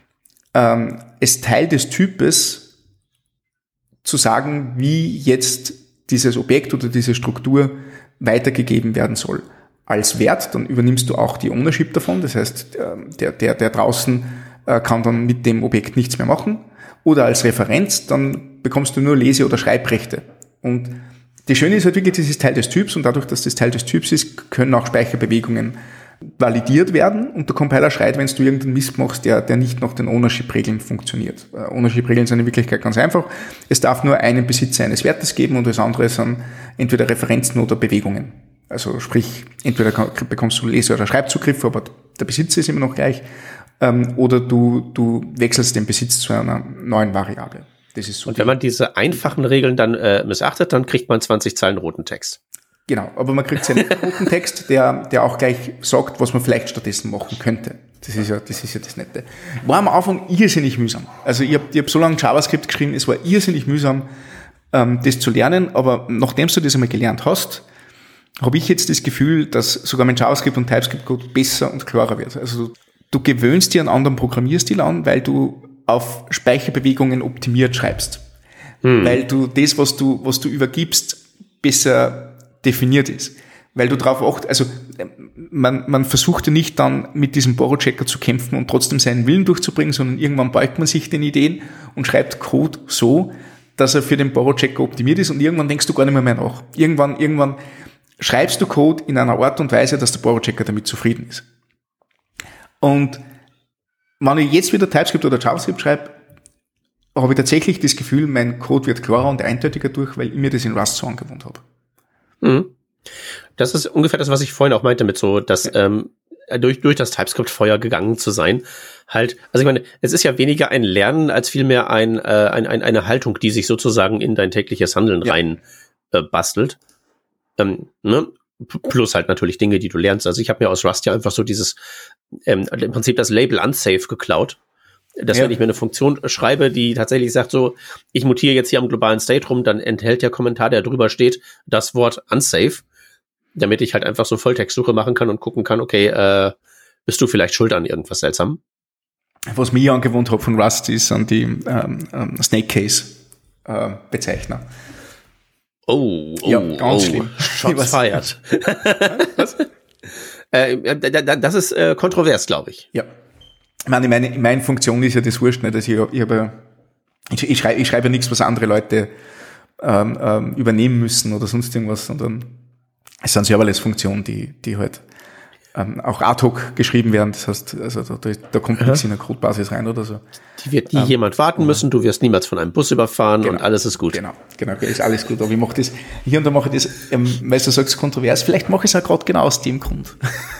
es Teil des Types zu sagen, wie jetzt dieses Objekt oder diese Struktur weitergegeben werden soll. Als Wert, dann übernimmst du auch die Ownership davon, das heißt, der draußen kann dann mit dem Objekt nichts mehr machen. Oder als Referenz, dann bekommst du nur Lese- oder Schreibrechte. Und das Schöne ist halt wirklich, das ist Teil des Typs und dadurch, dass das Teil des Typs ist, können auch Speicherbewegungen validiert werden und der Compiler schreit, wenn du irgendeinen Mist machst, der nicht nach den Ownership-Regeln funktioniert. Ownership-Regeln sind in Wirklichkeit ganz einfach. Es darf nur einen Besitzer eines Wertes geben und das andere sind entweder Referenzen oder Bewegungen. Also sprich, entweder bekommst du Lese- oder Schreibzugriff, aber der Besitzer ist immer noch gleich, oder du wechselst den Besitz zu einer neuen Variable. Das ist so. Und wenn man diese einfachen Regeln dann missachtet, dann kriegt man 20 Zeilen roten Text. Genau, aber man kriegt einen roten Text, der auch gleich sagt, was man vielleicht stattdessen machen könnte. Das ist ja das Nette. War am Anfang irrsinnig mühsam. Also ich hab so lange JavaScript geschrieben, es war irrsinnig mühsam, das zu lernen, aber nachdem du das einmal gelernt hast, habe ich jetzt das Gefühl, dass sogar mein JavaScript und TypeScript-Code besser und klarer wird. Also du gewöhnst dir einen anderen Programmierstil an, weil du auf Speicherbewegungen optimiert schreibst. Weil du das, was du übergibst, besser definiert ist. Weil du drauf achtest, also man versuchte nicht dann mit diesem Borrow-Checker zu kämpfen und trotzdem seinen Willen durchzubringen, sondern irgendwann beugt man sich den Ideen und schreibt Code so, dass er für den Borrow-Checker optimiert ist und irgendwann denkst du gar nicht mehr nach. Irgendwann schreibst du Code in einer Art und Weise, dass der Borrow-Checker damit zufrieden ist. Und wenn ich jetzt wieder TypeScript oder JavaScript schreibe, habe ich tatsächlich das Gefühl, mein Code wird klarer und eindeutiger durch, weil ich mir das in Rust so angewohnt habe. Das ist ungefähr das, was ich vorhin auch meinte, mit so, dass durch das TypeScript-Feuer gegangen zu sein, halt, also ich meine, es ist ja weniger ein Lernen, als vielmehr eine Haltung, die sich sozusagen in dein tägliches Handeln rein bastelt. Ne? Plus halt natürlich Dinge, die du lernst. Also ich habe mir aus Rust ja einfach so dieses, im Prinzip das Label unsafe geklaut. Dass wenn ich mir eine Funktion schreibe, die tatsächlich sagt so, ich mutiere jetzt hier am globalen State rum, dann enthält der Kommentar, der drüber steht, das Wort unsafe, damit ich halt einfach so Volltextsuche machen kann und gucken kann, okay, bist du vielleicht schuld an irgendwas Seltsamem? Was mir angewohnt habe von Rust ist an die Snake Case Bezeichner. Ja, ganz schlimm. Shots fired. Was? Das ist kontrovers, glaube ich. Ja. Meine Funktion ist ja das wurscht, nicht? Also ich schreibe ja nichts, was andere Leute übernehmen müssen oder sonst irgendwas, sondern es sind Serverless-Funktionen, die halt auch ad hoc geschrieben werden. Das heißt, also da kommt nichts in eine Codebasis rein oder so. Die wird nie jemand warten müssen, du wirst niemals von einem Bus überfahren und alles ist gut. Genau, ist alles gut. Aber ich mache das, hier und da mache ich das, weil du sagst, kontrovers, vielleicht mache ich es auch gerade genau aus dem Grund.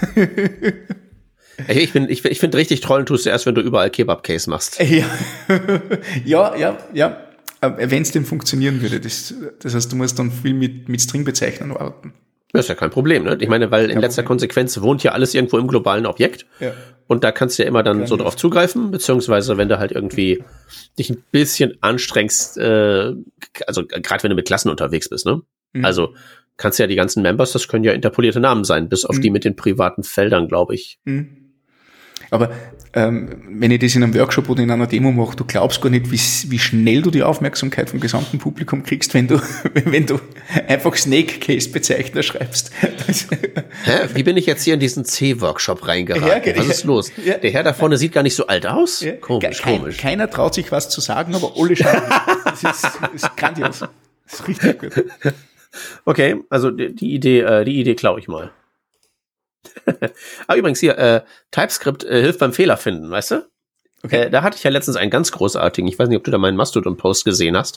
Ich finde richtig trollen tust du erst, wenn du überall Kebab-Case machst. Ja. Wenn es denn funktionieren würde. Das heißt, du musst dann viel mit Stringbezeichnern arbeiten. Das ist ja kein Problem, ne? Ich meine, weil in letzter Konsequenz wohnt ja alles irgendwo im globalen Objekt. Ja. Und da kannst du ja immer dann so drauf zugreifen, beziehungsweise wenn du halt irgendwie dich ein bisschen anstrengst, also gerade wenn du mit Klassen unterwegs bist, ne? Also kannst du ja die ganzen Members, das können ja interpolierte Namen sein, bis auf die mit den privaten Feldern, glaube ich. Aber wenn ich das in einem Workshop oder in einer Demo mache, du glaubst gar nicht, wie schnell du die Aufmerksamkeit vom gesamten Publikum kriegst, wenn du einfach Snake Case Bezeichner schreibst. Hä? Wie bin ich jetzt hier in diesen C-Workshop reingeraten? Was ist los? Ja. Der Herr da vorne sieht gar nicht so alt aus? Ja. Komisch. Keiner traut sich was zu sagen, aber alle schauen. Das ist grandios. Das ist richtig gut. Okay, also die Idee klaue ich mal. Aber übrigens hier, TypeScript hilft beim Fehler finden, weißt du? Okay. Da hatte ich ja letztens einen ganz großartigen, ich weiß nicht, ob du da meinen Mastodon-Post gesehen hast.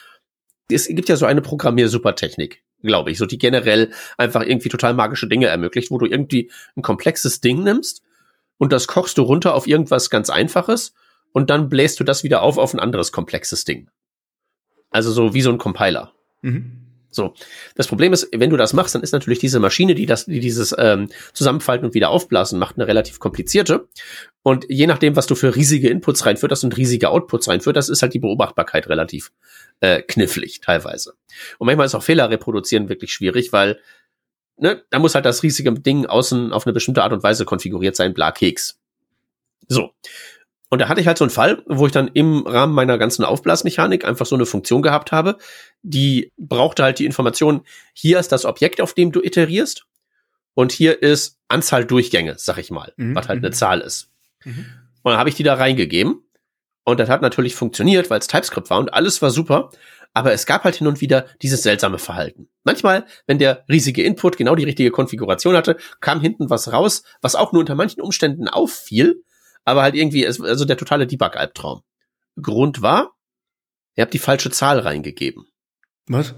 Es gibt ja so eine Programmier-Supertechnik, glaube ich, so die generell einfach irgendwie total magische Dinge ermöglicht, wo du irgendwie ein komplexes Ding nimmst und das kochst du runter auf irgendwas ganz Einfaches und dann bläst du das wieder auf ein anderes komplexes Ding. Also so wie so ein Compiler. Mhm. So, das Problem ist, wenn du das machst, dann ist natürlich diese Maschine, die dieses Zusammenfalten und wieder aufblasen macht, eine relativ komplizierte. Und je nachdem, was du für riesige Inputs reinführst und riesige Outputs reinführst, ist halt die Beobachtbarkeit relativ knifflig teilweise. Und manchmal ist auch Fehler reproduzieren wirklich schwierig, weil da muss halt das riesige Ding außen auf eine bestimmte Art und Weise konfiguriert sein, bla Keks. So. Und da hatte ich halt so einen Fall, wo ich dann im Rahmen meiner ganzen Aufblasmechanik einfach so eine Funktion gehabt habe, die brauchte halt die Information, hier ist das Objekt, auf dem du iterierst und hier ist Anzahl Durchgänge, sag ich mal, was halt eine Zahl ist. Und dann habe ich die da reingegeben und das hat natürlich funktioniert, weil es TypeScript war und alles war super, aber es gab halt hin und wieder dieses seltsame Verhalten. Manchmal, wenn der riesige Input genau die richtige Konfiguration hatte, kam hinten was raus, was auch nur unter manchen Umständen auffiel, aber halt irgendwie, also der totale Debug-Albtraum. Grund war, ihr habt die falsche Zahl reingegeben. Was?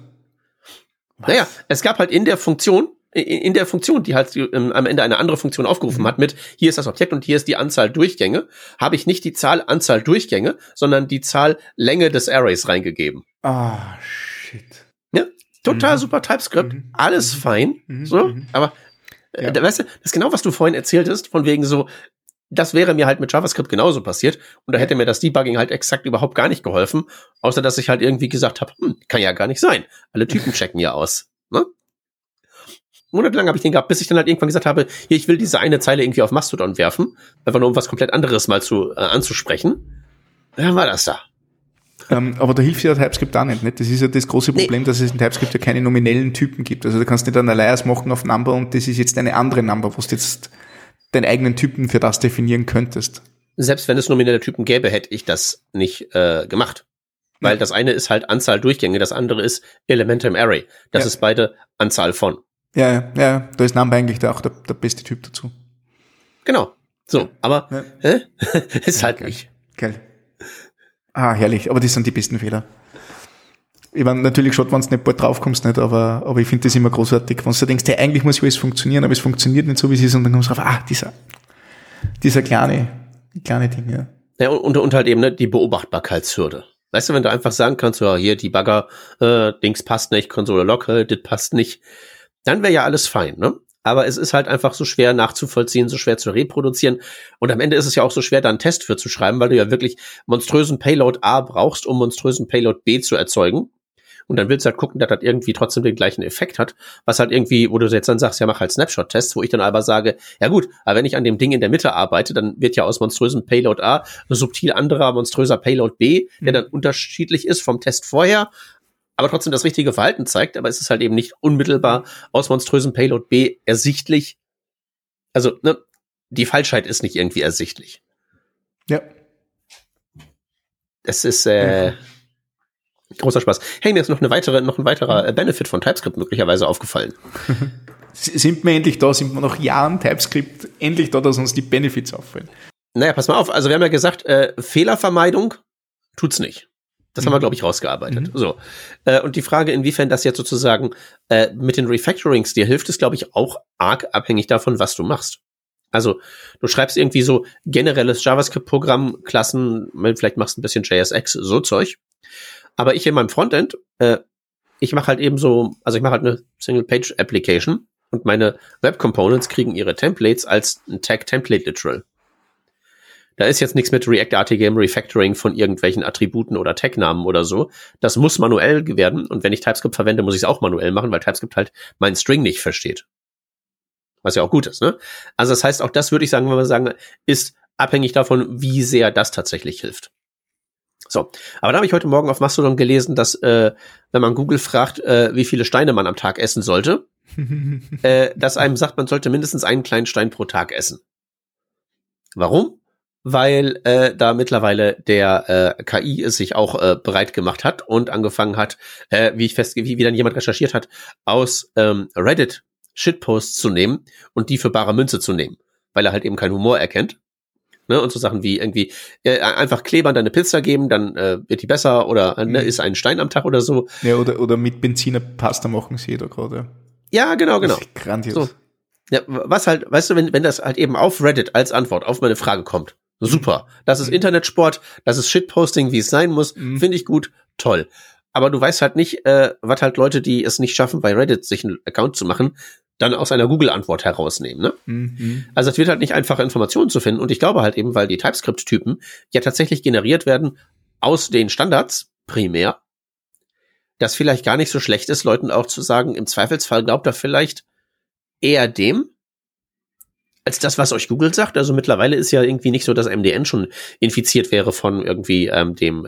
Naja, es gab halt in der Funktion, die halt am Ende eine andere Funktion aufgerufen hat mit, hier ist das Objekt und hier ist die Anzahl Durchgänge, habe ich nicht die Zahl Anzahl Durchgänge, sondern die Zahl Länge des Arrays reingegeben. Ah, shit. Ja, total super TypeScript, alles fein, so, aber weißt du, das ist genau, was du vorhin erzählt hast, von wegen so, das wäre mir halt mit JavaScript genauso passiert und da hätte mir das Debugging halt exakt überhaupt gar nicht geholfen, außer dass ich halt irgendwie gesagt habe, kann ja gar nicht sein. Alle Typen checken ja aus. Ne? Monatelang habe ich den gehabt, bis ich dann halt irgendwann gesagt habe, hier, ich will diese eine Zeile irgendwie auf Mastodon werfen, einfach nur um was komplett anderes mal anzusprechen. Dann war das da. Aber da hilft ja TypeScript auch nicht. Das ist ja das große Problem, dass es in TypeScript ja keine nominellen Typen gibt. Also du kannst nicht einen Alias machen auf Number und das ist jetzt eine andere Number, wo du jetzt deinen eigenen Typen für das definieren könntest. Selbst wenn es nominelle Typen gäbe, hätte ich das nicht gemacht. Weil das eine ist halt Anzahl Durchgänge, das andere ist Elemente im Array. Das ist beide Anzahl von. Ja, da ist Number eigentlich auch der beste Typ dazu. Genau. So, aber ist halt nicht. Geil. Ah, herrlich. Aber das sind die besten Fehler. Ich meine, natürlich schaut, wenn du nicht bald draufkommst, nicht, aber ich finde das immer großartig, wenn du denkst, hey, eigentlich muss alles funktionieren, aber es funktioniert nicht so, wie es ist, und dann kommst du drauf, dieser kleine Ding, ja. Ja, und halt eben die Beobachtbarkeitshürde. Weißt du, wenn du einfach sagen kannst, ja, hier, Debugger, Dings passt nicht, Konsole Log, das passt nicht, dann wäre ja alles fein, ne? Aber es ist halt einfach so schwer nachzuvollziehen, so schwer zu reproduzieren. Und am Ende ist es ja auch so schwer, da einen Test für zu schreiben, weil du ja wirklich monströsen Payload A brauchst, um monströsen Payload B zu erzeugen. Und dann willst du halt gucken, dass das irgendwie trotzdem den gleichen Effekt hat, was halt irgendwie, wo du jetzt dann sagst, ja, mach halt Snapshot-Tests, wo ich dann aber sage, ja gut, aber wenn ich an dem Ding in der Mitte arbeite, dann wird ja aus monströsem Payload A ein subtil anderer monströser Payload B, der dann unterschiedlich ist vom Test vorher, aber trotzdem das richtige Verhalten zeigt, aber es ist halt eben nicht unmittelbar aus monströsem Payload B ersichtlich. Also, die Falschheit ist nicht irgendwie ersichtlich. Ja. Es ist, großer Spaß. Hey, mir ist noch ein weiterer Benefit von TypeScript möglicherweise aufgefallen. Sind wir nach Jahren TypeScript endlich da, dass uns die Benefits auffallen? Naja, pass mal auf. Also wir haben ja gesagt, Fehlervermeidung tut's nicht. Das haben wir, glaube ich, rausgearbeitet. So. Und die Frage, inwiefern das jetzt sozusagen mit den Refactorings dir hilft, ist, glaube ich, auch arg abhängig davon, was du machst. Also du schreibst irgendwie so generelles JavaScript-Programm, Klassen, vielleicht machst du ein bisschen JSX, so Zeug. Aber ich in meinem Frontend, ich mache halt eben so, also ich mache halt eine Single-Page-Application und meine Web-Components kriegen ihre Templates als ein Tag-Template-Literal. Da ist jetzt nichts mit React-artigem Refactoring von irgendwelchen Attributen oder Tag-Namen oder so. Das muss manuell werden und wenn ich TypeScript verwende, muss ich es auch manuell machen, weil TypeScript halt meinen String nicht versteht. Was ja auch gut ist, ne? Also das heißt, auch das würde ich sagen, wenn wir sagen, ist abhängig davon, wie sehr das tatsächlich hilft. So, aber da habe ich heute Morgen auf Mastodon gelesen, dass, wenn man Google fragt, wie viele Steine man am Tag essen sollte, dass einem sagt, man sollte mindestens einen kleinen Stein pro Tag essen. Warum? Weil da mittlerweile der KI es sich auch bereit gemacht hat und angefangen hat, wie dann jemand recherchiert hat, aus Reddit Shitposts zu nehmen und die für bare Münze zu nehmen, weil er halt eben keinen Humor erkennt. Ne? Und so Sachen wie irgendwie einfach Klebern deine Pizza geben, dann wird die besser oder ist ein Stein am Tag oder so. Ja, oder mit Benziner Pasta machen sie da gerade. Ja, genau. Das ist grandios. So. Ja, was halt, weißt du, wenn das halt eben auf Reddit als Antwort auf meine Frage kommt, super. Das ist Internetsport, das ist Shitposting, wie es sein muss, finde ich gut, toll. Aber du weißt halt nicht, was halt Leute, die es nicht schaffen, bei Reddit sich einen Account zu machen, dann aus einer Google-Antwort herausnehmen, ne? Mhm. Also es wird halt nicht einfacher, Informationen zu finden. Und ich glaube halt eben, weil die TypeScript-Typen ja tatsächlich generiert werden aus den Standards primär, dass vielleicht gar nicht so schlecht ist, Leuten auch zu sagen, im Zweifelsfall glaubt er vielleicht eher dem, als das, was euch Google sagt. Also mittlerweile ist ja irgendwie nicht so, dass MDN schon infiziert wäre von irgendwie dem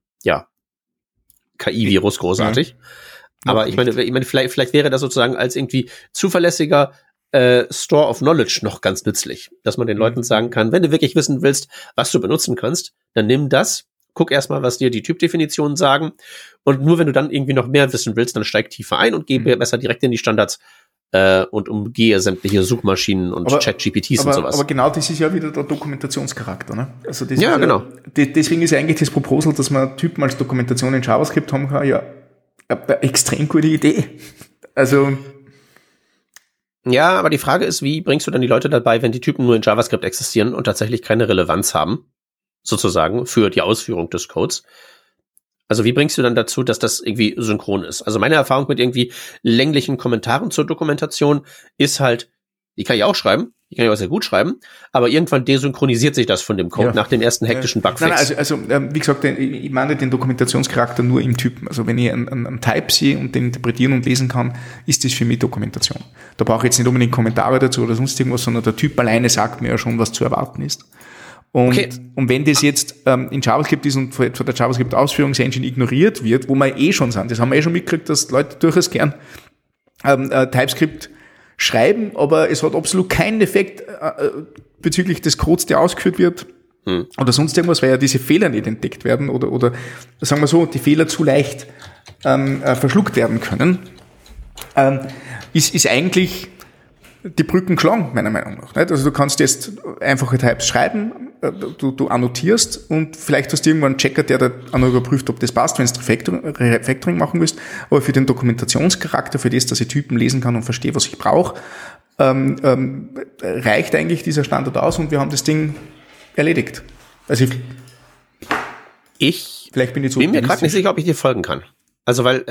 KI-Virus großartig. Ja. Aber ich meine, vielleicht wäre das sozusagen als irgendwie zuverlässiger Store of Knowledge noch ganz nützlich, dass man den Leuten sagen kann, wenn du wirklich wissen willst, was du benutzen kannst, dann nimm das, guck erstmal, was dir die Typdefinitionen sagen und nur wenn du dann irgendwie noch mehr wissen willst, dann steig tiefer ein und geh besser direkt in die Standards und umgehe sämtliche Suchmaschinen und Chat-GPTs und sowas. Aber genau das ist ja wieder der Dokumentationscharakter, ne? Also das ja, ist genau. Deswegen ist eigentlich das Proposal, dass man Typen als Dokumentation in JavaScript haben kann, ja eine extrem gute Idee. Also ja, aber die Frage ist, wie bringst du dann die Leute dabei, wenn die Typen nur in JavaScript existieren und tatsächlich keine Relevanz haben, sozusagen, für die Ausführung des Codes? Also wie bringst du dann dazu, dass das irgendwie synchron ist? Also meine Erfahrung mit irgendwie länglichen Kommentaren zur Dokumentation ist halt, die kann ich auch schreiben, die kann ich auch sehr gut schreiben, aber irgendwann desynchronisiert sich das von dem Code nach dem ersten hektischen Bugfix. Nein, also wie gesagt, ich meine den Dokumentationscharakter nur im Typen. Also wenn ich einen Type sehe und den interpretieren und lesen kann, ist das für mich Dokumentation. Da brauche ich jetzt nicht unbedingt Kommentare dazu oder sonst irgendwas, sondern der Typ alleine sagt mir ja schon, was zu erwarten ist. Und wenn das jetzt in JavaScript ist und von der JavaScript-Ausführungsengine ignoriert wird, wo wir schon sind, das haben wir schon mitgekriegt, dass Leute durchaus gern TypeScript schreiben, aber es hat absolut keinen Effekt bezüglich des Codes, der ausgeführt wird oder sonst irgendwas, weil ja diese Fehler nicht entdeckt werden oder sagen wir so, die Fehler zu leicht verschluckt werden können, ist eigentlich die Brücken geschlagen, meiner Meinung nach. Nicht? Also du kannst jetzt einfache Types schreiben, du annotierst und vielleicht hast du irgendwann einen Checker, der da auch noch überprüft, ob das passt, wenn du Refactoring machen willst. Aber für den Dokumentationscharakter, für das, dass ich Typen lesen kann und verstehe, was ich brauche, reicht eigentlich dieser Standard aus und wir haben das Ding erledigt. Also vielleicht bin mir gerade nicht sicher, ob ich dir folgen kann. Also weil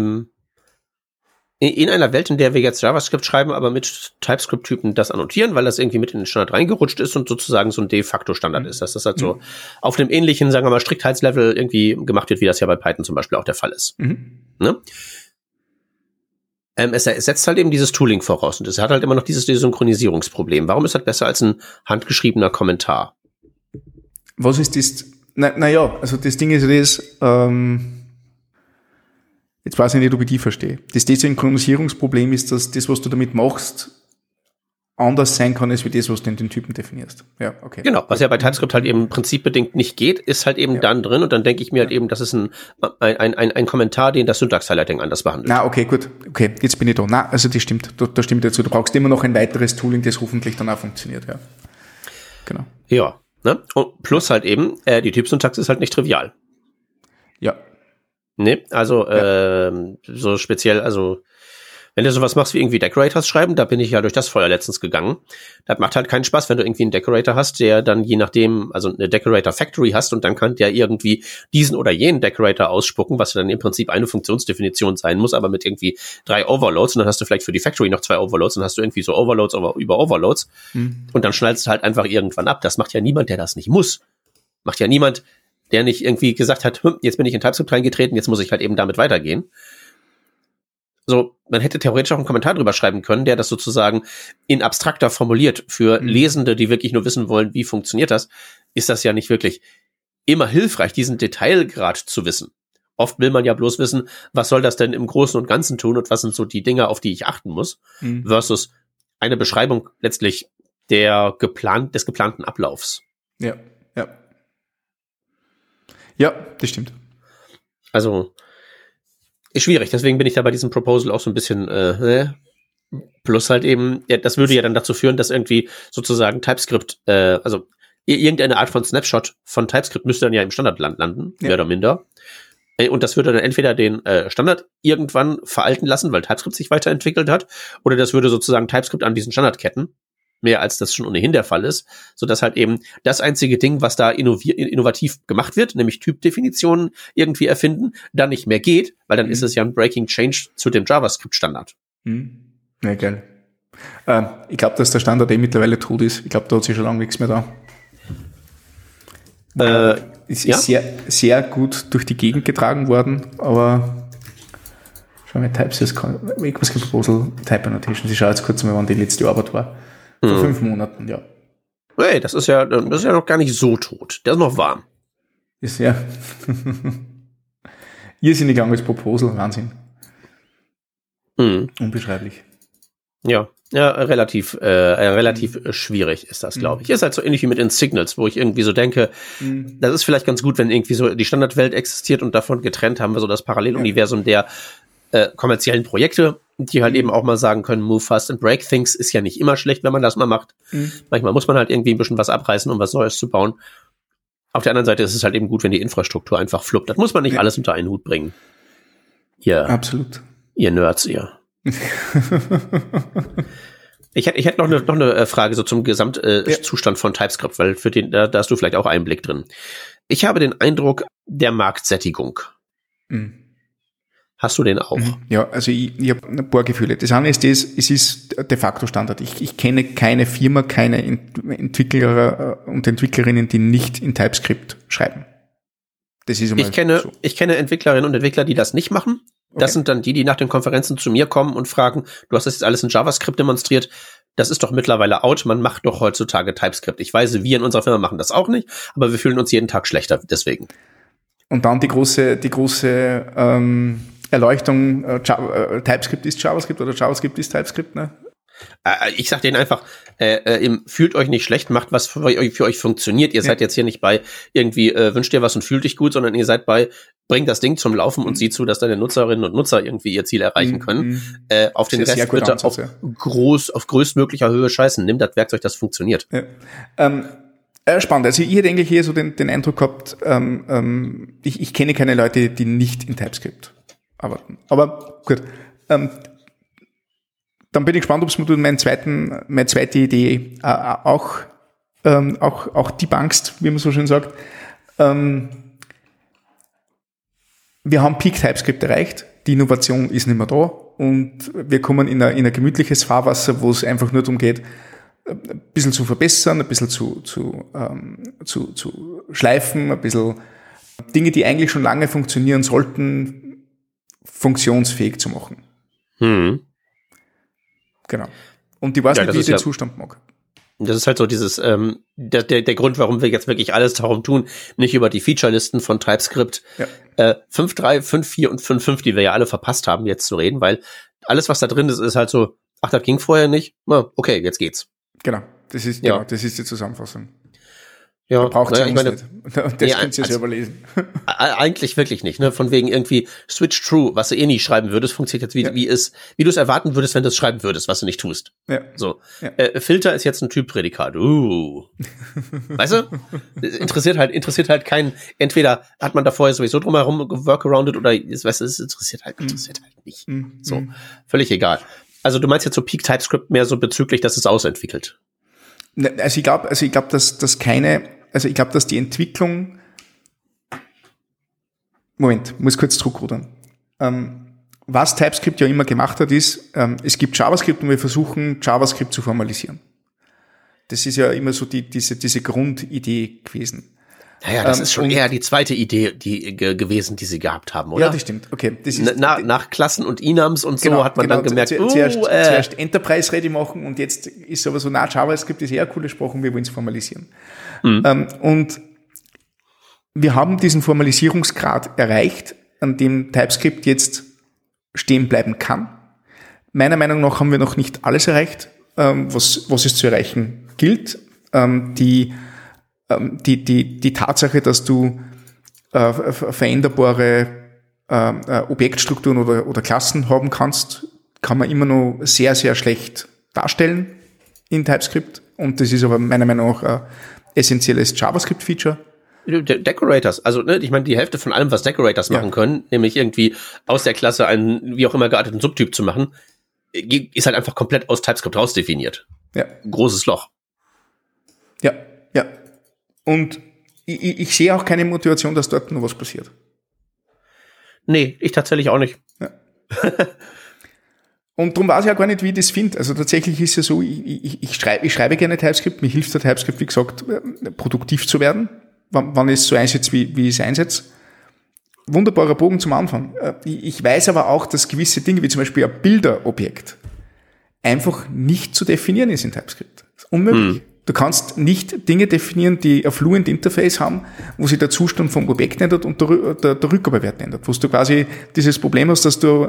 in einer Welt, in der wir jetzt JavaScript schreiben, aber mit TypeScript-Typen das annotieren, weil das irgendwie mit in den Standard reingerutscht ist und sozusagen so ein de facto Standard ist, dass das halt so auf einem ähnlichen, sagen wir mal, Striktheitslevel irgendwie gemacht wird, wie das ja bei Python zum Beispiel auch der Fall ist. Ne? Es setzt halt eben dieses Tooling voraus und es hat halt immer noch dieses Desynchronisierungsproblem. Warum ist das besser als ein handgeschriebener Kommentar? Was ist das? Naja, also das Ding ist das, jetzt weiß ich nicht, ob ich die verstehe. Das Desynchronisierungsproblem ist, dass das, was du damit machst, anders sein kann, als wie das, was du in den Typen definierst. Ja, okay. Genau, was ja bei TypeScript halt eben prinzipbedingt nicht geht, ist halt eben dann drin und dann denke ich mir halt eben, das ist ein Kommentar, den das Syntax-Highlighting anders behandelt. Okay, gut. Okay, jetzt bin ich da. Also das stimmt. Da stimmt dazu. Du brauchst immer noch ein weiteres Tooling, das hoffentlich dann auch funktioniert, ja. Genau. Ja, ne? Und plus halt eben, die Typsyntax ist halt nicht trivial. Ja. Nee, also so speziell, also wenn du sowas machst wie irgendwie Decorators schreiben, da bin ich ja durch das Feuer letztens gegangen. Das macht halt keinen Spaß, wenn du irgendwie einen Decorator hast, der dann je nachdem, also eine Decorator Factory hast und dann kann der irgendwie diesen oder jenen Decorator ausspucken, was dann im Prinzip eine Funktionsdefinition sein muss, aber mit irgendwie 3 Overloads und dann hast du vielleicht für die Factory noch 2 Overloads und hast du irgendwie so Overloads über Overloads und dann schnallst du halt einfach irgendwann ab. Das macht ja niemand, der das nicht muss. Macht ja niemand, der nicht irgendwie gesagt hat, jetzt bin ich in TypeScript reingetreten, jetzt muss ich halt eben damit weitergehen. So, man hätte theoretisch auch einen Kommentar drüber schreiben können, der das sozusagen in abstrakter formuliert. Für Lesende, die wirklich nur wissen wollen, wie funktioniert das, ist das ja nicht wirklich immer hilfreich, diesen Detailgrad zu wissen. Oft will man ja bloß wissen, was soll das denn im Großen und Ganzen tun und was sind so die Dinge, auf die ich achten muss, versus eine Beschreibung letztlich des geplanten Ablaufs. Ja, ja. Ja, das stimmt. Also, ist schwierig, deswegen bin ich da bei diesem Proposal auch so ein bisschen, plus halt eben, ja, das würde ja dann dazu führen, dass irgendwie sozusagen TypeScript, also irgendeine Art von Snapshot von TypeScript müsste dann ja im Standardland landen, mehr oder minder. Und das würde dann entweder den Standard irgendwann veralten lassen, weil TypeScript sich weiterentwickelt hat, oder das würde sozusagen TypeScript an diesen Standard ketten, mehr als das schon ohnehin der Fall ist, sodass halt eben das einzige Ding, was da innovativ gemacht wird, nämlich Typdefinitionen irgendwie erfinden, dann nicht mehr geht, weil dann ist es ja ein Breaking Change zu dem JavaScript-Standard. Ja, geil. Ich glaube, dass der Standard mittlerweile tot ist. Ich glaube, da hat sich schon lange nichts mehr da. Ist sehr, sehr gut durch die Gegend getragen worden, aber schau mal, ECMAScript Proposal, Type Annotations, ich schaue jetzt kurz mal, wann die letzte Arbeit war. Vor 5 Monaten, ja. Hey, das ist ja noch gar nicht so tot. Der ist noch warm. Ist ja irrsinnig langes Proposal, Wahnsinn. Unbeschreiblich. Ja, relativ schwierig ist das, glaube ich. Ist halt so ähnlich wie mit den Signals, wo ich irgendwie so denke, das ist vielleicht ganz gut, wenn irgendwie so die Standardwelt existiert und davon getrennt haben wir so das Paralleluniversum der kommerziellen Projekte, die halt eben auch mal sagen können, move fast and break things ist ja nicht immer schlecht, wenn man das mal macht. Manchmal muss man halt irgendwie ein bisschen was abreißen, um was Neues zu bauen. Auf der anderen Seite ist es halt eben gut, wenn die Infrastruktur einfach fluppt. Das muss man nicht alles unter einen Hut bringen. Absolut. Ihr Nerds, ihr. Ich hätte noch eine Frage so zum Gesamtzustand von TypeScript, weil für den da hast du vielleicht auch Einblick drin. Ich habe den Eindruck der Marktsättigung. Hast du den auch? Ja, also ich habe ein paar Gefühle. Das eine ist es ist de facto Standard. Ich kenne keine Firma, keine Entwickler und Entwicklerinnen, die nicht in TypeScript schreiben. Das ist ich kenne Entwicklerinnen und Entwickler, die das nicht machen. Das sind dann die nach den Konferenzen zu mir kommen und fragen, du hast das jetzt alles in JavaScript demonstriert. Das ist doch mittlerweile out. Man macht doch heutzutage TypeScript. Ich weiß, wir in unserer Firma machen das auch nicht, aber wir fühlen uns jeden Tag schlechter deswegen. Und dann die große Erleuchtung, TypeScript ist JavaScript oder JavaScript ist TypeScript, ne? Ich sag denen einfach, fühlt euch nicht schlecht, macht was für euch funktioniert. Ihr seid jetzt hier nicht bei irgendwie wünscht dir was und fühlt dich gut, sondern ihr seid bei bringt das Ding zum Laufen und sieh zu, dass deine Nutzerinnen und Nutzer irgendwie ihr Ziel erreichen können. Auf den Rest bitte auf größtmöglicher Höhe scheißen. Nimm das Werkzeug, das funktioniert. Ja. Spannend. Also ich hätte eigentlich hier so den Eindruck gehabt, ich kenne keine Leute, die nicht in TypeScript arbeiten. Aber gut. Dann bin ich gespannt, ob du meine zweite Idee auch debunkst, wie man so schön sagt. Wir haben Peak TypeScript erreicht, die Innovation ist nicht mehr da und wir kommen in ein gemütliches Fahrwasser, wo es einfach nur darum geht, ein bisschen zu verbessern, ein bisschen zu schleifen, ein bisschen Dinge, die eigentlich schon lange funktionieren sollten, funktionsfähig zu machen. Genau. Und ich weiß nicht, wie ich den Zustand mag. Das ist halt so dieses, der Grund, warum wir jetzt wirklich alles darum tun, nicht über die Featurelisten von TypeScript 5.3, 5.4 und 5.5, die wir ja alle verpasst haben, jetzt zu reden, weil alles, was da drin ist, ist halt so, ach, das ging vorher nicht, okay, jetzt geht's. Genau, das ist die Zusammenfassung. Ja, braucht es nicht. Das könnt ihr selber lesen. Eigentlich wirklich nicht, ne? Von wegen irgendwie switch true, was du nie schreiben würdest, funktioniert jetzt wie du es erwarten würdest, wenn du es schreiben würdest, was du nicht tust. Ja. So. Ja. Filter ist jetzt ein Typprädikat. Weißt du? Interessiert halt keinen, entweder hat man da vorher sowieso drumherum workaroundet oder weißt du, es interessiert halt nicht. So. Völlig egal. Also du meinst jetzt so Peak TypeScript mehr so bezüglich, dass es ausentwickelt? Also ich glaube, dass die Entwicklung, muss kurz zurückrudern. Was TypeScript ja immer gemacht hat, ist, es gibt JavaScript und wir versuchen, JavaScript zu formalisieren. Das ist ja immer so diese Grundidee gewesen. Naja, das ist schon eher die zweite Idee, gewesen, die sie gehabt haben, oder? Ja, das stimmt. Okay, das ist nach Klassen und Enums und so hat man dann gemerkt, zuerst Enterprise ready machen und jetzt ist aber so, JavaScript ist eher eine coole Sprache, wir wollen es formalisieren. Und wir haben diesen Formalisierungsgrad erreicht, an dem TypeScript jetzt stehen bleiben kann. Meiner Meinung nach haben wir noch nicht alles erreicht, was es zu erreichen gilt. Die Tatsache, dass du veränderbare Objektstrukturen oder Klassen haben kannst, kann man immer noch sehr, sehr schlecht darstellen in TypeScript. Und das ist aber meiner Meinung nach essentielles JavaScript-Feature. Decorators, also ne, ich meine, die Hälfte von allem, was Decorators machen können, nämlich irgendwie aus der Klasse einen, wie auch immer gearteten Subtyp zu machen, ist halt einfach komplett aus TypeScript rausdefiniert. Ja. Großes Loch. Ja. Und ich sehe auch keine Motivation, dass dort noch was passiert. Nee, ich tatsächlich auch nicht. Ja. Und darum weiß ich auch gar nicht, wie ich das finde. Also tatsächlich ist es ja so, ich schreibe gerne TypeScript, mir hilft der TypeScript, wie gesagt, produktiv zu werden, wenn ich es so einsetze, wie ich es einsetze. Wunderbarer Bogen zum Anfang. Ich weiß aber auch, dass gewisse Dinge, wie zum Beispiel ein Bilderobjekt, einfach nicht zu definieren ist in TypeScript. Das ist unmöglich. Du kannst nicht Dinge definieren, die ein Fluent Interface haben, wo sich der Zustand vom Objekt ändert und der Rückgabewert ändert. Wo du quasi dieses Problem hast, dass du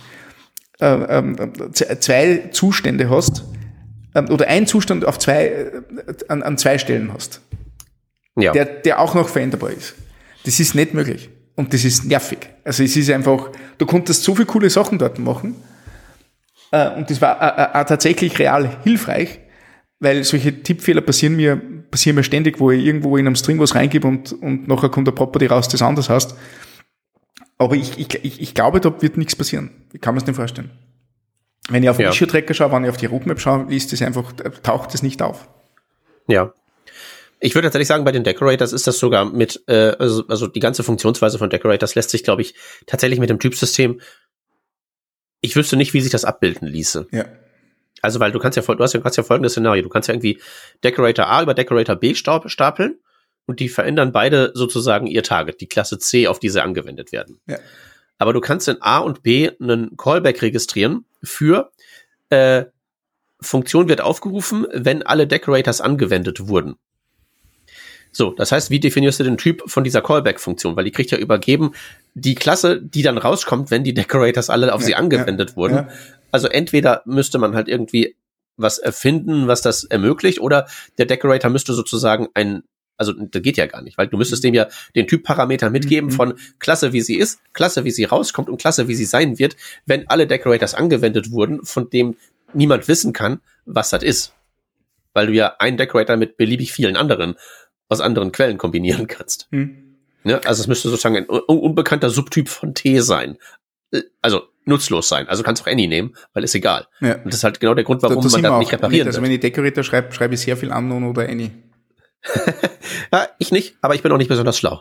zwei Zustände hast, oder einen Zustand auf an zwei Stellen hast. Ja. Der auch noch veränderbar ist. Das ist nicht möglich. Und das ist nervig. Also es ist einfach, du konntest so viele coole Sachen dort machen. Und das war auch tatsächlich real hilfreich, weil solche Tippfehler passieren mir ständig, wo ich irgendwo in einem String was reingebe und nachher kommt der Property raus, das anders heißt. Aber ich glaube, da wird nichts passieren. Ich kann mir das nicht vorstellen. Wenn ich auf den Issue-Tracker schaue, wenn ich auf die Roadmap schaue, taucht das nicht auf. Ja. Ich würde tatsächlich sagen, bei den Decorators ist das sogar mit, also die ganze Funktionsweise von Decorators lässt sich, glaube ich, tatsächlich mit dem Typsystem, ich wüsste nicht, wie sich das abbilden ließe. Ja. Also, weil du hast ja folgendes Szenario. Du kannst ja irgendwie Decorator A über Decorator B stapeln und die verändern beide sozusagen ihr Target, die Klasse C, auf die sie angewendet werden. Ja. Aber du kannst in A und B einen Callback registrieren für Funktion wird aufgerufen, wenn alle Decorators angewendet wurden. So, das heißt, wie definierst du den Typ von dieser Callback-Funktion? Weil die kriegt ja übergeben die Klasse, die dann rauskommt, wenn die Decorators alle auf sie angewendet wurden. Ja. Also entweder müsste man halt irgendwie was erfinden, was das ermöglicht, oder der Decorator müsste sozusagen also das geht ja gar nicht, weil du müsstest dem ja den Typparameter mitgeben von Klasse, wie sie ist, Klasse, wie sie rauskommt und Klasse, wie sie sein wird, wenn alle Decorators angewendet wurden, von dem niemand wissen kann, was das ist. Weil du ja einen Decorator mit beliebig vielen anderen aus anderen Quellen kombinieren kannst. Ja, also es müsste sozusagen ein unbekannter Subtyp von T sein. Also nutzlos sein. Also kannst du auch Any nehmen, weil ist egal. Ja. Und das ist halt genau der Grund, warum man das nicht reparieren Also wenn ich Decorator schreibe ich sehr viel Unknown oder Any. Ja, ich nicht, aber ich bin auch nicht besonders schlau.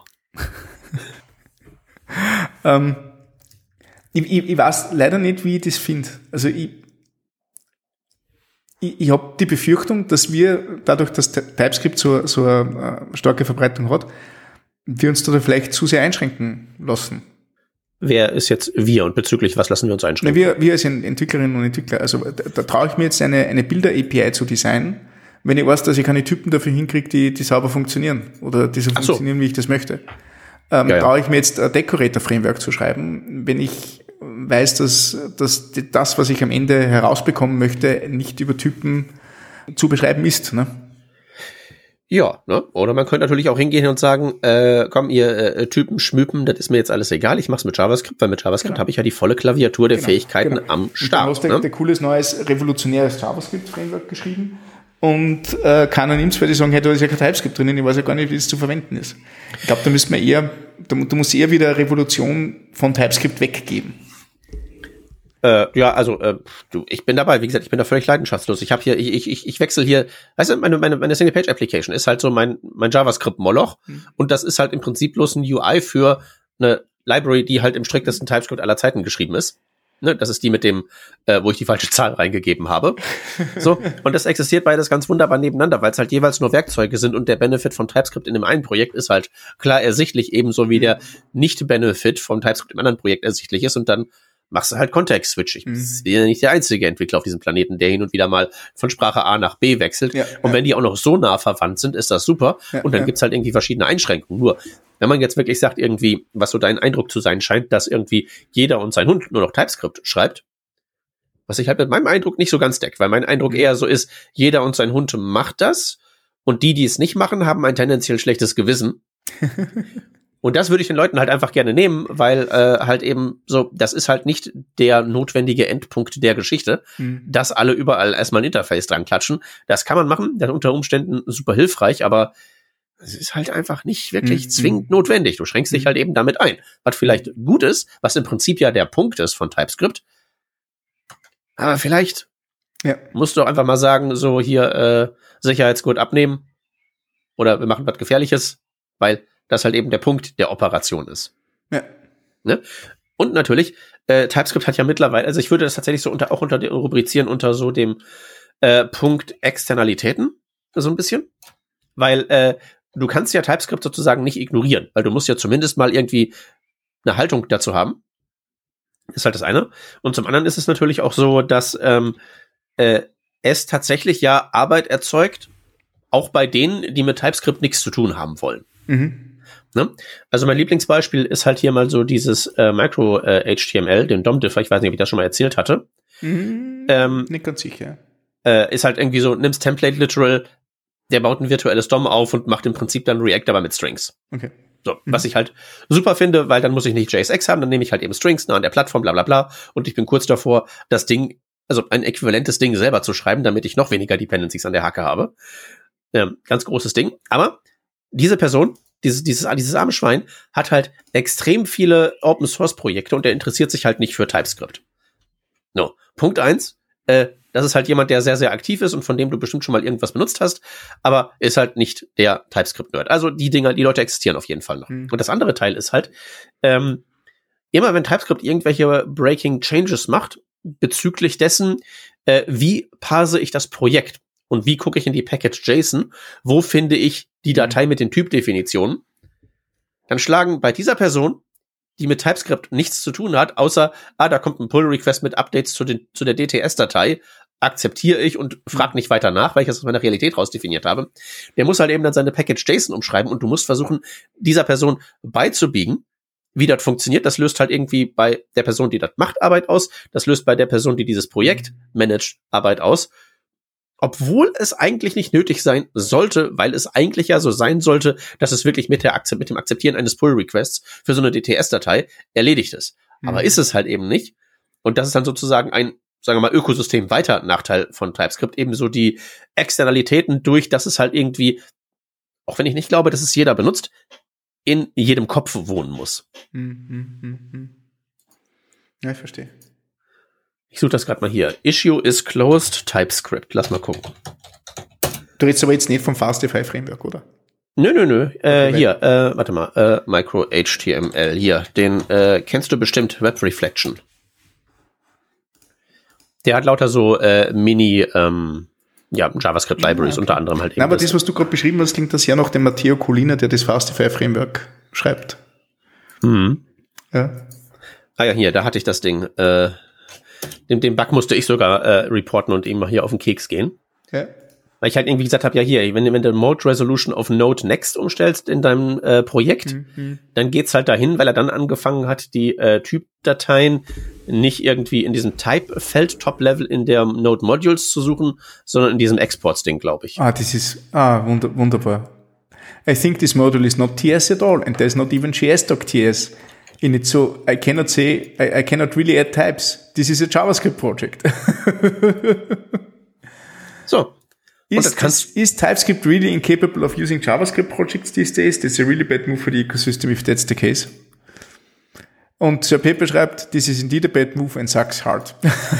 Ich weiß leider nicht, wie ich das finde. Also ich habe die Befürchtung, dass wir, dadurch, dass TypeScript so eine starke Verbreitung hat, wir uns da vielleicht zu sehr einschränken lassen. Wer ist jetzt wir und bezüglich was lassen wir uns einschränken? Na, wir als Entwicklerinnen und Entwickler, also da traue ich mir jetzt eine Bilder-API zu designen, wenn ich weiß, dass ich keine Typen dafür hinkriege, die sauber funktionieren oder die so funktionieren, wie ich das möchte. Traue ich mir jetzt ein Decorator-Framework zu schreiben, wenn ich weiß, dass das, was ich am Ende herausbekommen möchte, nicht über Typen zu beschreiben ist. Ne? Ja, ne? Oder man könnte natürlich auch hingehen und sagen, komm, ihr Typen schmüpen, das ist mir jetzt alles egal, ich mach's mit JavaScript, weil mit JavaScript habe ich ja die volle Klaviatur der Fähigkeiten am Start. Und du hast ein cooles, neues, revolutionäres JavaScript-Framework geschrieben und keiner nimmt's, weil die sagen, hey, da ist ja kein TypeScript drin, ich weiß ja gar nicht, wie es zu verwenden ist. Ich glaube, da müsste man du musst eher wieder eine Revolution von TypeScript weggeben. Ich bin dabei, wie gesagt, ich bin da völlig leidenschaftslos. Ich habe hier, ich wechsle hier, weißt du, meine Single-Page-Application ist halt so mein JavaScript-Moloch und das ist halt im Prinzip bloß ein UI für eine Library, die halt im striktesten TypeScript aller Zeiten geschrieben ist. Ne, das ist die mit dem, wo ich die falsche Zahl reingegeben habe. So, und das existiert beides ganz wunderbar nebeneinander, weil es halt jeweils nur Werkzeuge sind und der Benefit von TypeScript in dem einen Projekt ist halt klar ersichtlich, ebenso wie der Nicht-Benefit vom TypeScript im anderen Projekt ersichtlich ist und dann machst du halt Kontext-Switch. Ich bin ja nicht der einzige Entwickler auf diesem Planeten, der hin und wieder mal von Sprache A nach B wechselt. Ja, und wenn die auch noch so nah verwandt sind, ist das super. Ja, und dann gibt's halt irgendwie verschiedene Einschränkungen. Nur, wenn man jetzt wirklich sagt, irgendwie, was so dein Eindruck zu sein scheint, dass irgendwie jeder und sein Hund nur noch TypeScript schreibt, was ich halt mit meinem Eindruck nicht so ganz deckt, weil mein Eindruck eher so ist, jeder und sein Hund macht das und die es nicht machen, haben ein tendenziell schlechtes Gewissen. Und das würde ich den Leuten halt einfach gerne nehmen, weil halt eben so, das ist halt nicht der notwendige Endpunkt der Geschichte, dass alle überall erstmal ein Interface dran klatschen. Das kann man machen, das ist unter Umständen super hilfreich, aber es ist halt einfach nicht wirklich zwingend notwendig. Du schränkst dich halt eben damit ein. Was vielleicht gut ist, was im Prinzip ja der Punkt ist von TypeScript. Aber vielleicht musst du auch einfach mal sagen, so hier Sicherheitsgurt abnehmen oder wir machen was Gefährliches, weil das halt eben der Punkt der Operation ist. Ja. Ne? Und natürlich, TypeScript hat ja mittlerweile, also ich würde das tatsächlich so rubrizieren unter so dem Punkt Externalitäten, so ein bisschen. Weil du kannst ja TypeScript sozusagen nicht ignorieren, weil du musst ja zumindest mal irgendwie eine Haltung dazu haben. Ist halt das eine. Und zum anderen ist es natürlich auch so, dass es tatsächlich ja Arbeit erzeugt, auch bei denen, die mit TypeScript nichts zu tun haben wollen. Ne? Also mein Lieblingsbeispiel ist halt hier mal so dieses Micro-HTML, den DOM-Differ, ich weiß nicht, ob ich das schon mal erzählt hatte. Nicht ganz sicher. Ist halt irgendwie so, nimmst Template-Literal, der baut ein virtuelles DOM auf und macht im Prinzip dann React, aber mit Strings. Okay. So, was ich halt super finde, weil dann muss ich nicht JSX haben, dann nehme ich halt eben Strings an der Plattform, bla bla bla, und ich bin kurz davor, das Ding, also ein äquivalentes Ding selber zu schreiben, damit ich noch weniger Dependencies an der Hacke habe. Ganz großes Ding. Aber diese Person, dieses arme Schwein, hat halt extrem viele Open-Source-Projekte und der interessiert sich halt nicht für TypeScript. No. Punkt 1, das ist halt jemand, der sehr, sehr aktiv ist und von dem du bestimmt schon mal irgendwas benutzt hast, aber ist halt nicht der TypeScript-Nerd. Also die Leute existieren auf jeden Fall noch. Und das andere Teil ist halt, immer wenn TypeScript irgendwelche Breaking Changes macht, bezüglich dessen, wie parse ich das Projekt und wie gucke ich in die Package JSON, wo finde ich die Datei mit den Typdefinitionen, dann schlagen bei dieser Person, die mit TypeScript nichts zu tun hat, außer, da kommt ein Pull-Request mit Updates zu der DTS-Datei, akzeptiere ich und frag nicht weiter nach, weil ich das aus meiner Realität rausdefiniert habe. Der muss halt eben dann seine Package JSON umschreiben und du musst versuchen, dieser Person beizubiegen, wie das funktioniert. Das löst halt irgendwie bei der Person, die das macht, Arbeit aus. Das löst bei der Person, die dieses Projekt managt, Arbeit aus. Obwohl es eigentlich nicht nötig sein sollte, weil es eigentlich ja so sein sollte, dass es wirklich mit dem Akzeptieren eines Pull-Requests für so eine DTS-Datei erledigt ist. Aber ist es halt eben nicht. Und das ist dann sozusagen ein, sagen wir mal, Ökosystem-weiter Nachteil von TypeScript. Ebenso die Externalitäten durch, dass es halt irgendwie, auch wenn ich nicht glaube, dass es jeder benutzt, in jedem Kopf wohnen muss. Ja, ich verstehe. Ich suche das gerade mal hier. Issue is closed, TypeScript. Lass mal gucken. Du redest aber jetzt nicht vom Fastify Framework, oder? Nö. Hier, warte mal. Micro-HTML. Hier, den kennst du bestimmt, Web Reflection. Der hat lauter so Mini JavaScript-Libraries, unter anderem halt. Aber das, was du gerade beschrieben hast, klingt das ja nach dem Matteo Colina, der das Fastify Framework schreibt. Ja. Ja, hier, da hatte ich das Ding. Den Bug musste ich sogar reporten und ihm mal hier auf den Keks gehen. Ja. Weil ich halt irgendwie gesagt habe, ja hier, wenn du Mode Resolution auf Node Next umstellst in deinem Projekt, dann geht's halt dahin, weil er dann angefangen hat, die Typdateien nicht irgendwie in diesem Type-Feld Top-Level in der Node Modules zu suchen, sondern in diesem Exports-Ding, glaube ich. Das ist wunderbar. I think this module is not TS at all, and there's not even JS.TS in it, so I cannot say, I cannot really add types. This is a JavaScript project. So. Is TypeScript really incapable of using JavaScript projects these days? That's a really bad move for the ecosystem if that's the case. Und Sir Pepper schreibt, this is indeed a bad move and sucks hard.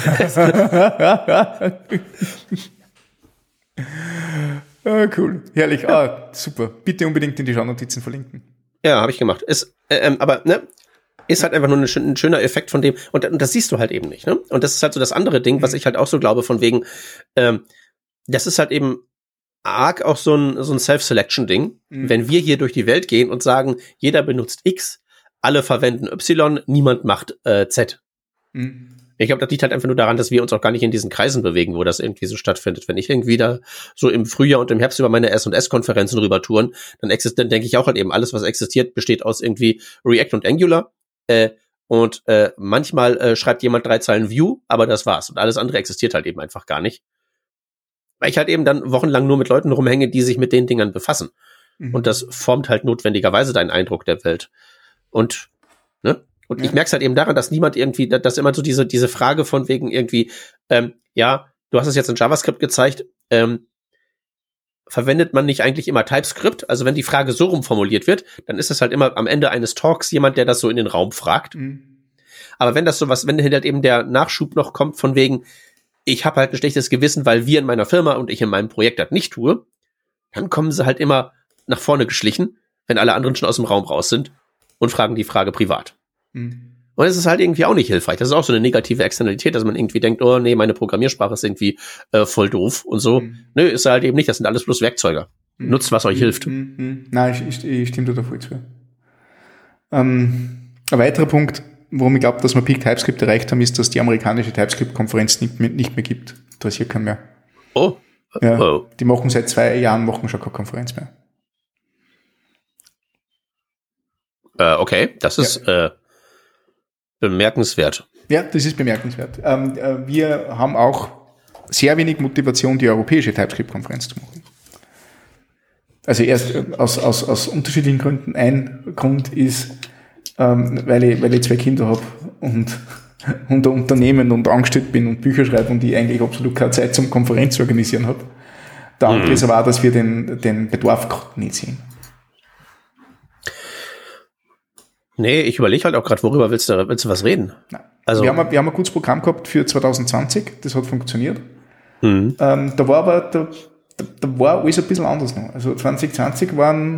Cool. Herrlich. Super. Bitte unbedingt in die Shownotizen verlinken. Ja, habe ich gemacht. Aber ist halt einfach nur ein schöner Effekt von dem. Und das siehst du halt eben nicht. Ne? Und das ist halt so das andere Ding, was ich halt auch so glaube, von wegen, das ist halt eben arg auch so ein Self-Selection-Ding. Wenn wir hier durch die Welt gehen und sagen, jeder benutzt X, alle verwenden Y, niemand macht Z. Ich glaube, das liegt halt einfach nur daran, dass wir uns auch gar nicht in diesen Kreisen bewegen, wo das irgendwie so stattfindet. Wenn ich irgendwie da so im Frühjahr und im Herbst über meine S&S-Konferenzen rüber touren, dann denke ich auch halt eben, alles, was existiert, besteht aus irgendwie React und Angular. Und manchmal schreibt jemand 3 Zeilen Vue, aber das war's. Und alles andere existiert halt eben einfach gar nicht. Weil ich halt eben dann wochenlang nur mit Leuten rumhänge, die sich mit den Dingern befassen. Und das formt halt notwendigerweise deinen Eindruck der Welt. Und, ne? Und ich merke es halt eben daran, dass niemand irgendwie, dass immer so diese Frage von wegen irgendwie, ja, du hast es jetzt in JavaScript gezeigt, verwendet man nicht eigentlich immer TypeScript? Also wenn die Frage so rumformuliert wird, dann ist es halt immer am Ende eines Talks jemand, der das so in den Raum fragt. Aber wenn halt eben der Nachschub noch kommt von wegen, ich habe halt ein schlechtes Gewissen, weil wir in meiner Firma und ich in meinem Projekt das nicht tue, dann kommen sie halt immer nach vorne geschlichen, wenn alle anderen schon aus dem Raum raus sind und fragen die Frage privat. Und es ist halt irgendwie auch nicht hilfreich. Das ist auch so eine negative Externalität, dass man irgendwie denkt, oh nee, meine Programmiersprache ist irgendwie voll doof und so. Nö, ist halt eben nicht. Das sind alles bloß Werkzeuge. Nutzt, was euch hilft. Nein, ich stimme dir da voll zu. Ein weiterer Punkt, warum ich glaube, dass wir Peak TypeScript erreicht haben, ist, dass die amerikanische TypeScript-Konferenz nicht mehr gibt. Interessiert keinen mehr. Oh. Ja, die machen seit 2 Jahren schon keine Konferenz mehr. Okay, das ist bemerkenswert. Ja, das ist bemerkenswert. Wir haben auch sehr wenig Motivation, die europäische TypeScript-Konferenz zu machen. Also erst aus unterschiedlichen Gründen. Ein Grund ist, weil ich 2 Kinder habe und ein Unternehmen und angestellt bin und Bücher schreibe und ich eigentlich absolut keine Zeit zum Konferenz organisieren habe. Der andere ist aber auch, dass wir den Bedarf gerade nicht sehen. Nee, ich überlege halt auch gerade, worüber willst du was reden? Nein. Also wir haben ein gutes Programm gehabt für 2020, das hat funktioniert. Da war alles ein bisschen anders noch. Also 2020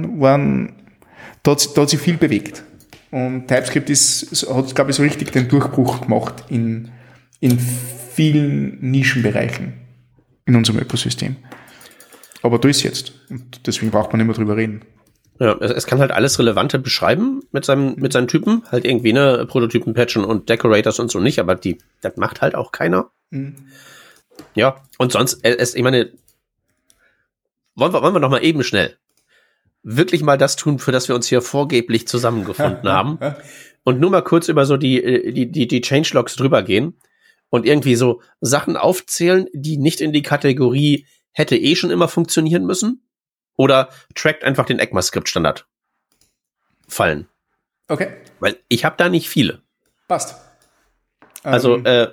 da hat sich viel bewegt. Und TypeScript hat, glaube ich, so richtig den Durchbruch gemacht in vielen Nischenbereichen in unserem Ökosystem. Aber da ist jetzt. Und deswegen braucht man nicht mehr drüber reden. Ja, es kann halt alles Relevante beschreiben mit seinen Typen. Halt irgendwie, ne, Prototypen patchen und Decorators und so nicht, aber das macht halt auch keiner. Ja, und sonst, ich meine, wollen wir noch mal eben schnell wirklich mal das tun, für das wir uns hier vorgeblich zusammengefunden haben. Und nur mal kurz über so die Changelogs drüber gehen und irgendwie so Sachen aufzählen, die nicht in die Kategorie hätte schon immer funktionieren müssen. Oder trackt einfach den ECMAScript-Standard fallen. Okay. Weil ich habe da nicht viele. Passt. Also, was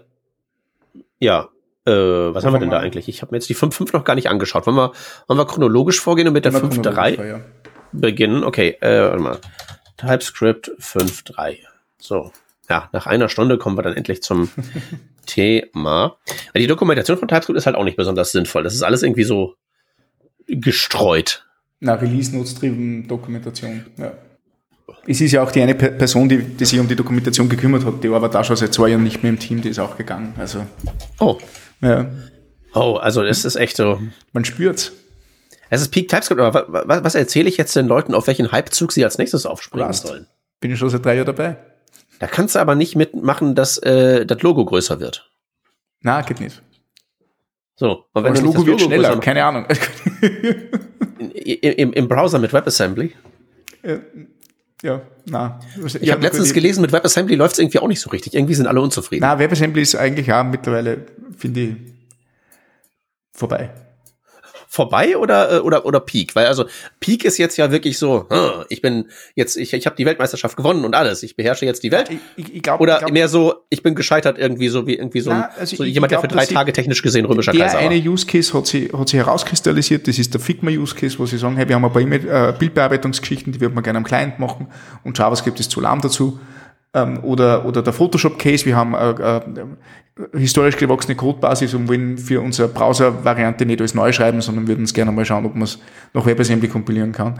haben wir denn da eigentlich? Ich habe mir jetzt die 5.5 noch gar nicht angeschaut. Wollen wir chronologisch vorgehen und mit der 5.3 beginnen? Okay, warte mal. TypeScript 5.3. So. Ja, nach 1 Stunde kommen wir dann endlich zum Thema. Weil die Dokumentation von TypeScript ist halt auch nicht besonders sinnvoll. Das ist alles irgendwie so gestreut. Release-Notes-driven Dokumentation, ja. Es ist ja auch die eine Person, die sich um die Dokumentation gekümmert hat, die war aber da schon seit 2 Jahren nicht mehr im Team, die ist auch gegangen, also. Oh. Ja. Oh, also es ist echt so. Man spürt's. Es ist Peak TypeScript, aber was erzähle ich jetzt den Leuten, auf welchen Hypezug sie als nächstes aufspringen sollen? Bin ich schon seit 3 Jahren dabei. Da kannst du aber nicht mitmachen, dass das Logo größer wird. Na, geht nicht. So, und wenn das Logo wird schneller, keine Ahnung. Im Browser mit WebAssembly? Ja, na. Ich habe letztens gelesen, mit WebAssembly läuft es irgendwie auch nicht so richtig. Irgendwie sind alle unzufrieden. Na, WebAssembly ist eigentlich auch mittlerweile, finde ich, vorbei. Vorbei oder Peak? Weil also Peak ist jetzt ja wirklich so, ich habe die Weltmeisterschaft gewonnen und alles, ich beherrsche jetzt die Welt. Ich glaub, mehr so, ich bin gescheitert irgendwie so wie irgendwie so, jemand, der für 3 Tage technisch gesehen römischer Kaiser war. Der eine Use Case hat sich herauskristallisiert, das ist der Figma Use Case, wo sie sagen, hey, wir haben ein paar Bildbearbeitungsgeschichten, die würden wir gerne am Client machen und JavaScript ist zu lahm dazu. Oder der Photoshop Case, wir haben historisch gewachsene Codebasis und wollen für unsere Browser-Variante nicht alles neu schreiben, sondern würden uns gerne mal schauen, ob man es nach WebAssembly kompilieren kann.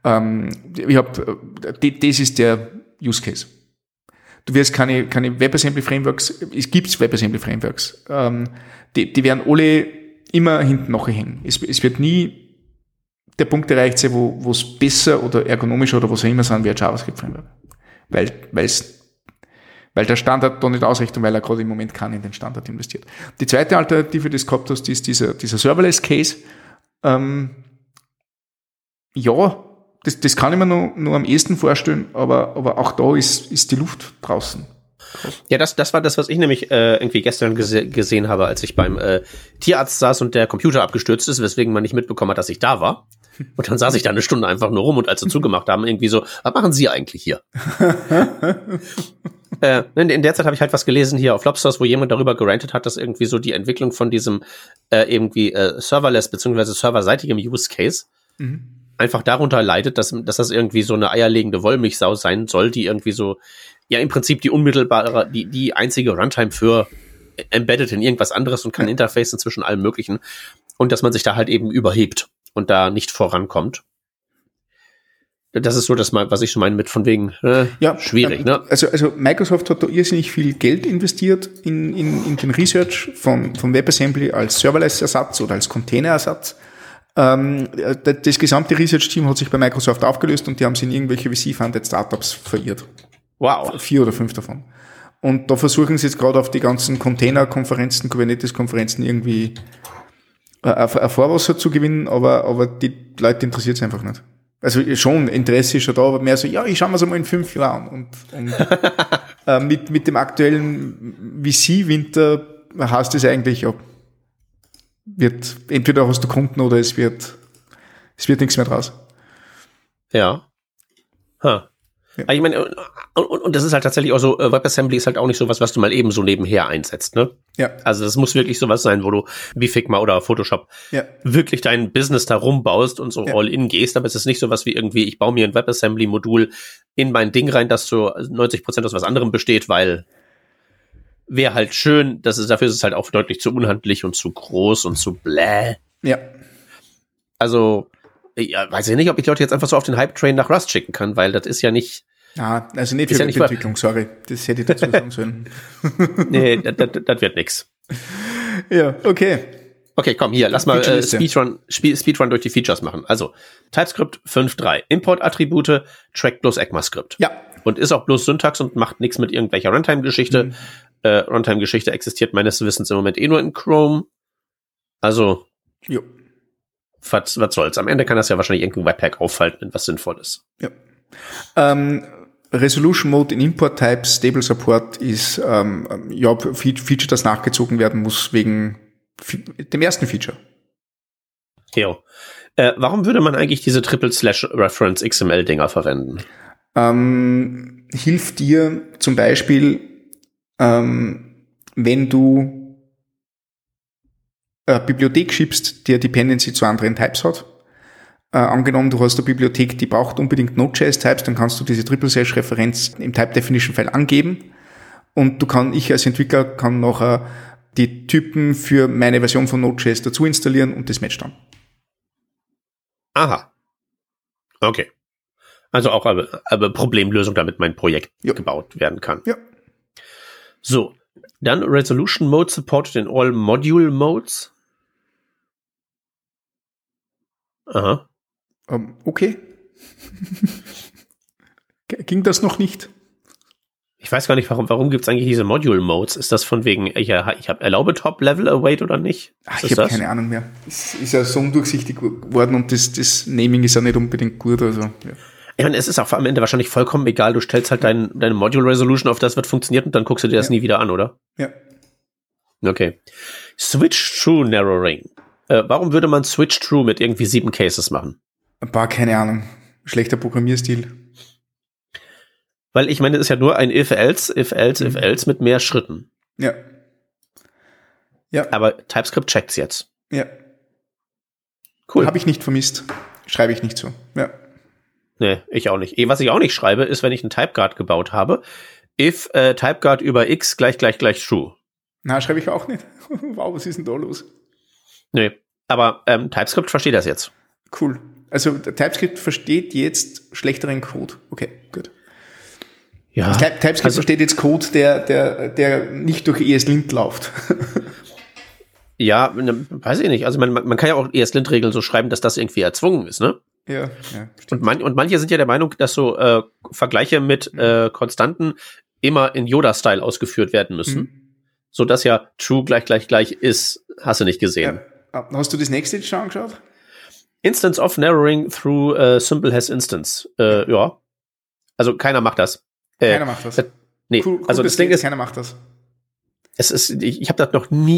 Das ist der Use Case. Du wirst keine WebAssembly-Frameworks, es gibt WebAssembly-Frameworks, die werden alle immer hinten nachhängen. Es wird nie der Punkt erreicht sein, wo es besser oder ergonomischer oder was auch immer sein wie ein JavaScript-Framework. Weil der Standard da nicht ausreicht und weil er gerade im Moment in den Standard investiert. Die zweite Alternative, die du gehabt hast, ist dieser Serverless-Case. Das kann ich mir nur am ehesten vorstellen, aber auch da ist die Luft draußen. Ja, das war das, was ich nämlich irgendwie gestern gesehen habe, als ich beim Tierarzt saß und der Computer abgestürzt ist, weswegen man nicht mitbekommen hat, dass ich da war. Und dann saß ich da eine Stunde einfach nur rum und als sie zugemacht haben, irgendwie so, was machen Sie eigentlich hier? In der Zeit habe ich halt was gelesen hier auf Lobsters, wo jemand darüber gerantet hat, dass irgendwie so die Entwicklung von diesem serverless bzw. serverseitigem Use Case einfach darunter leidet, dass das irgendwie so eine eierlegende Wollmilchsau sein soll, die irgendwie so, ja im Prinzip die unmittelbare, die einzige Runtime für embedded in irgendwas anderes und kann Interfacen zwischen allem Möglichen und dass man sich da halt eben überhebt und da nicht vorankommt. Das ist so das mal, was ich so meine mit von wegen schwierig. Ne? Also Microsoft hat da irrsinnig viel Geld investiert in den Research von WebAssembly als Serverless-Ersatz oder als Container-Ersatz. Das gesamte Research-Team hat sich bei Microsoft aufgelöst und die haben sich in irgendwelche VC-funded Startups verirrt. Wow. 4 oder 5 davon. Und da versuchen sie jetzt gerade auf die ganzen Container-Konferenzen, Kubernetes-Konferenzen irgendwie ein Vorwasser zu gewinnen, aber die Leute interessiert es einfach nicht. Also schon, Interesse ist schon da, aber mehr so, ja, ich schaue mir es mal in 5 Jahren. Und mit dem aktuellen VC-Winter heißt es eigentlich, ja, wird, entweder hast du Kunden oder es wird nichts mehr draus. Ja. Ja. Ich meine, und das ist halt tatsächlich auch so, WebAssembly ist halt auch nicht so was du mal eben so nebenher einsetzt, ne? Ja. Also das muss wirklich sowas sein, wo du wie Figma oder Photoshop wirklich dein Business da rumbaust und so all in gehst, aber es ist nicht sowas wie irgendwie, ich baue mir ein WebAssembly-Modul in mein Ding rein, das zu 90% aus was anderem besteht, weil wäre halt schön, dafür ist es halt auch deutlich zu unhandlich und zu groß und zu bläh. Ja. Also, ja, weiß ich nicht, ob ich Leute jetzt einfach so auf den Hype-Train nach Rust schicken kann, weil das ist ja nicht... also nicht für die Webentwicklung, sorry. Das hätte ich dazu sagen sollen. Nee, das wird nix. Ja, okay. Okay, komm, hier, lass mal Speedrun durch die Features machen. Also, TypeScript 5.3, Import-Attribute, trackt bloß ECMAScript. Ja. Und ist auch bloß Syntax und macht nichts mit irgendwelcher Runtime-Geschichte. Runtime-Geschichte existiert meines Wissens im Moment nur in Chrome. Also, jo. Was soll's? Am Ende kann das ja wahrscheinlich irgendein Webpack aufhalten, wenn was sinnvoll ist. Ja. Resolution Mode in Import Type, Stable Support ist Feature, das nachgezogen werden muss wegen dem ersten Feature. Jo. Warum würde man eigentlich diese Triple/Reference XML-Dinger verwenden? Hilft dir zum Beispiel, wenn du Bibliothek schiebst, die eine Dependency zu anderen Types hat. Angenommen, du hast eine Bibliothek, die braucht unbedingt Node.js-Types, dann kannst du diese Triple/Referenz im Type-Definition-File angeben und ich als Entwickler kann nachher die Typen für meine Version von Node.js dazu installieren und das matcht dann. Aha. Okay. Also auch eine Problemlösung, damit mein Projekt gebaut werden kann. Ja. So, dann Resolution Mode supported in all Module Modes. Aha. Okay. Ging das noch nicht? Ich weiß gar nicht, warum gibt es eigentlich diese Module Modes? Ist das von wegen, ich habe erlaube Top Level Await oder nicht? Ich habe keine Ahnung mehr. Es ist ja so undurchsichtig geworden und das Naming ist ja nicht unbedingt gut. Also, ja. Ich meine, es ist auch am Ende wahrscheinlich vollkommen egal. Du stellst halt deine Module Resolution auf das wird funktioniert und dann guckst du dir das nie wieder an, oder? Ja. Okay. Switch True Narrowing. Warum würde man Switch True mit irgendwie 7 Cases machen? Keine Ahnung. Schlechter Programmierstil. Weil ich meine, es ist ja nur ein if-else mit mehr Schritten. Ja. Ja. Aber TypeScript checkt's jetzt. Ja. Cool. Habe ich nicht vermisst. Schreibe ich nicht so. Ja. Nee, ich auch nicht. Was ich auch nicht schreibe, ist, wenn ich einen Typeguard gebaut habe, if Typeguard über x gleich true. Na, schreibe ich auch nicht. Wow, was ist denn da los? Nee, aber TypeScript versteht das jetzt. Cool. Also TypeScript versteht jetzt schlechteren Code. Okay, gut. Ja. TypeScript versteht jetzt Code, der nicht durch ESLint läuft. Ja, weiß ich nicht. Also man kann ja auch ESLint-Regeln so schreiben, dass das irgendwie erzwungen ist, ne? Ja. Und manche sind ja der Meinung, dass so Vergleiche mit Konstanten immer in Yoda-Style ausgeführt werden müssen. So dass ja true gleich ist. Hast du nicht gesehen. Ja. Hast du das nächste jetzt schon angeschaut? Instance of narrowing through symbol has instance. Ja. Also keiner macht das. Keiner macht das. Nee, cool, also das Ding ist, keiner macht das. Ich habe das noch nie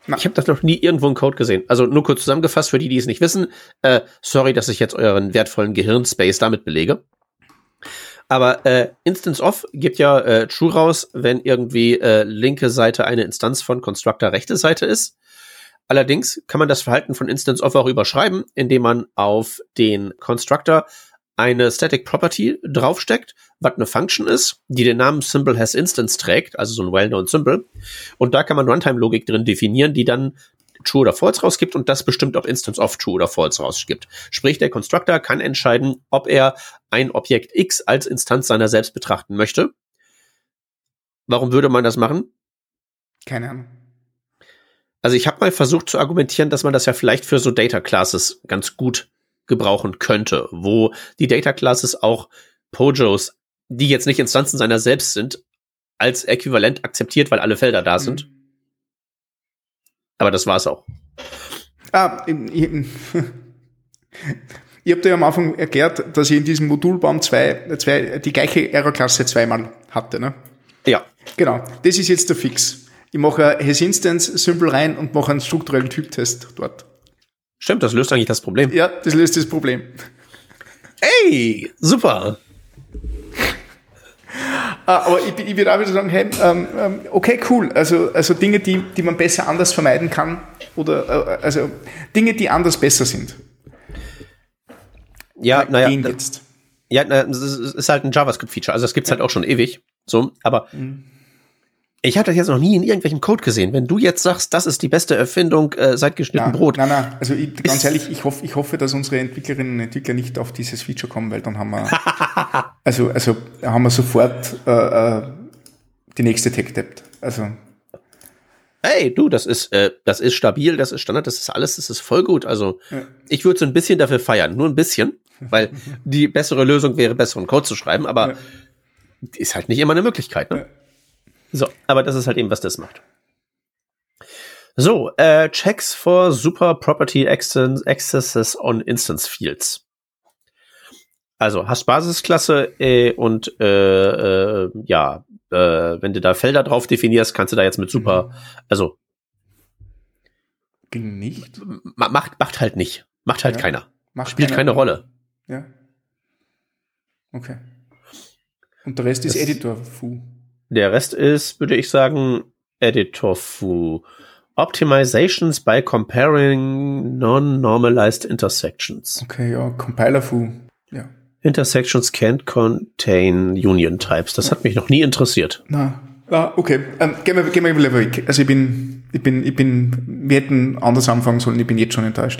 Ich habe das noch nie irgendwo im Code gesehen. Also nur kurz zusammengefasst für die es nicht wissen. Sorry, dass ich jetzt euren wertvollen Gehirnspace damit belege. Aber Instance of gibt ja True raus, wenn irgendwie linke Seite eine Instanz von Constructor rechte Seite ist. Allerdings kann man das Verhalten von Instance of auch überschreiben, indem man auf den Constructor eine Static Property draufsteckt, was eine Function ist, die den Namen Symbol has Instance trägt, also so ein well-known Symbol. Und da kann man Runtime-Logik drin definieren, die dann True oder False rausgibt und das bestimmt, ob Instance of True oder False rausgibt. Sprich, der Constructor kann entscheiden, ob er ein Objekt X als Instanz seiner selbst betrachten möchte. Warum würde man das machen? Keine Ahnung. Also ich habe mal versucht zu argumentieren, dass man das ja vielleicht für so Data Classes ganz gut gebrauchen könnte, wo die Data Classes auch POJOs, die jetzt nicht Instanzen seiner selbst sind, als äquivalent akzeptiert, weil alle Felder da sind. Aber das war's auch. Ich habe dir am Anfang erklärt, dass ich in diesem Modulbaum die gleiche Errorklasse zweimal hatte, ne? Ja. Genau. Das ist jetzt der Fix. Ich mache ein Has-Instance-Symbol rein und mache einen strukturellen Typtest dort. Stimmt, das löst eigentlich das Problem. Ja, das löst das Problem. Ey, super. Aber ich würde auch wieder sagen, hey, okay, cool. Also Dinge, die man besser anders vermeiden kann oder also Dinge, die anders besser sind. Ja, naja. Jetzt. Ja, das ist halt ein JavaScript-Feature. Also das gibt's halt auch schon ewig. So, aber ich habe das jetzt noch nie in irgendwelchem Code gesehen. Wenn du jetzt sagst, das ist die beste Erfindung seit geschnitten Brot. Nein. Also ganz ehrlich, ich hoffe, dass unsere Entwicklerinnen und Entwickler nicht auf dieses Feature kommen, weil dann haben wir also haben wir sofort die nächste Tech-Debt. Also hey, du, das ist stabil, das ist Standard, das ist alles, das ist voll gut. Also ich würde so ein bisschen dafür feiern, nur ein bisschen, weil die bessere Lösung wäre, besseren Code zu schreiben, aber ist halt nicht immer eine Möglichkeit, ne? So, aber das ist halt eben, was das macht. So, Checks for Super Property Accesses on Instance Fields. Also, hast Basisklasse und wenn du da Felder drauf definierst, kannst du da jetzt mit Super, also ging nicht? Macht halt nicht. Macht halt keiner. Spielt keine keine Rolle. Ja. Okay. Und der Rest ist Editor-Fu. Der Rest ist, würde ich sagen, Editor-Fu. Optimizations by comparing non-normalized intersections. Okay, ja, Compiler-Fu. Ja. Intersections can't contain Union Types. Das hat mich noch nie interessiert. Na, okay. Gehen wir wieder weg. Also wir hätten anders anfangen sollen. Ich bin jetzt schon enttäuscht.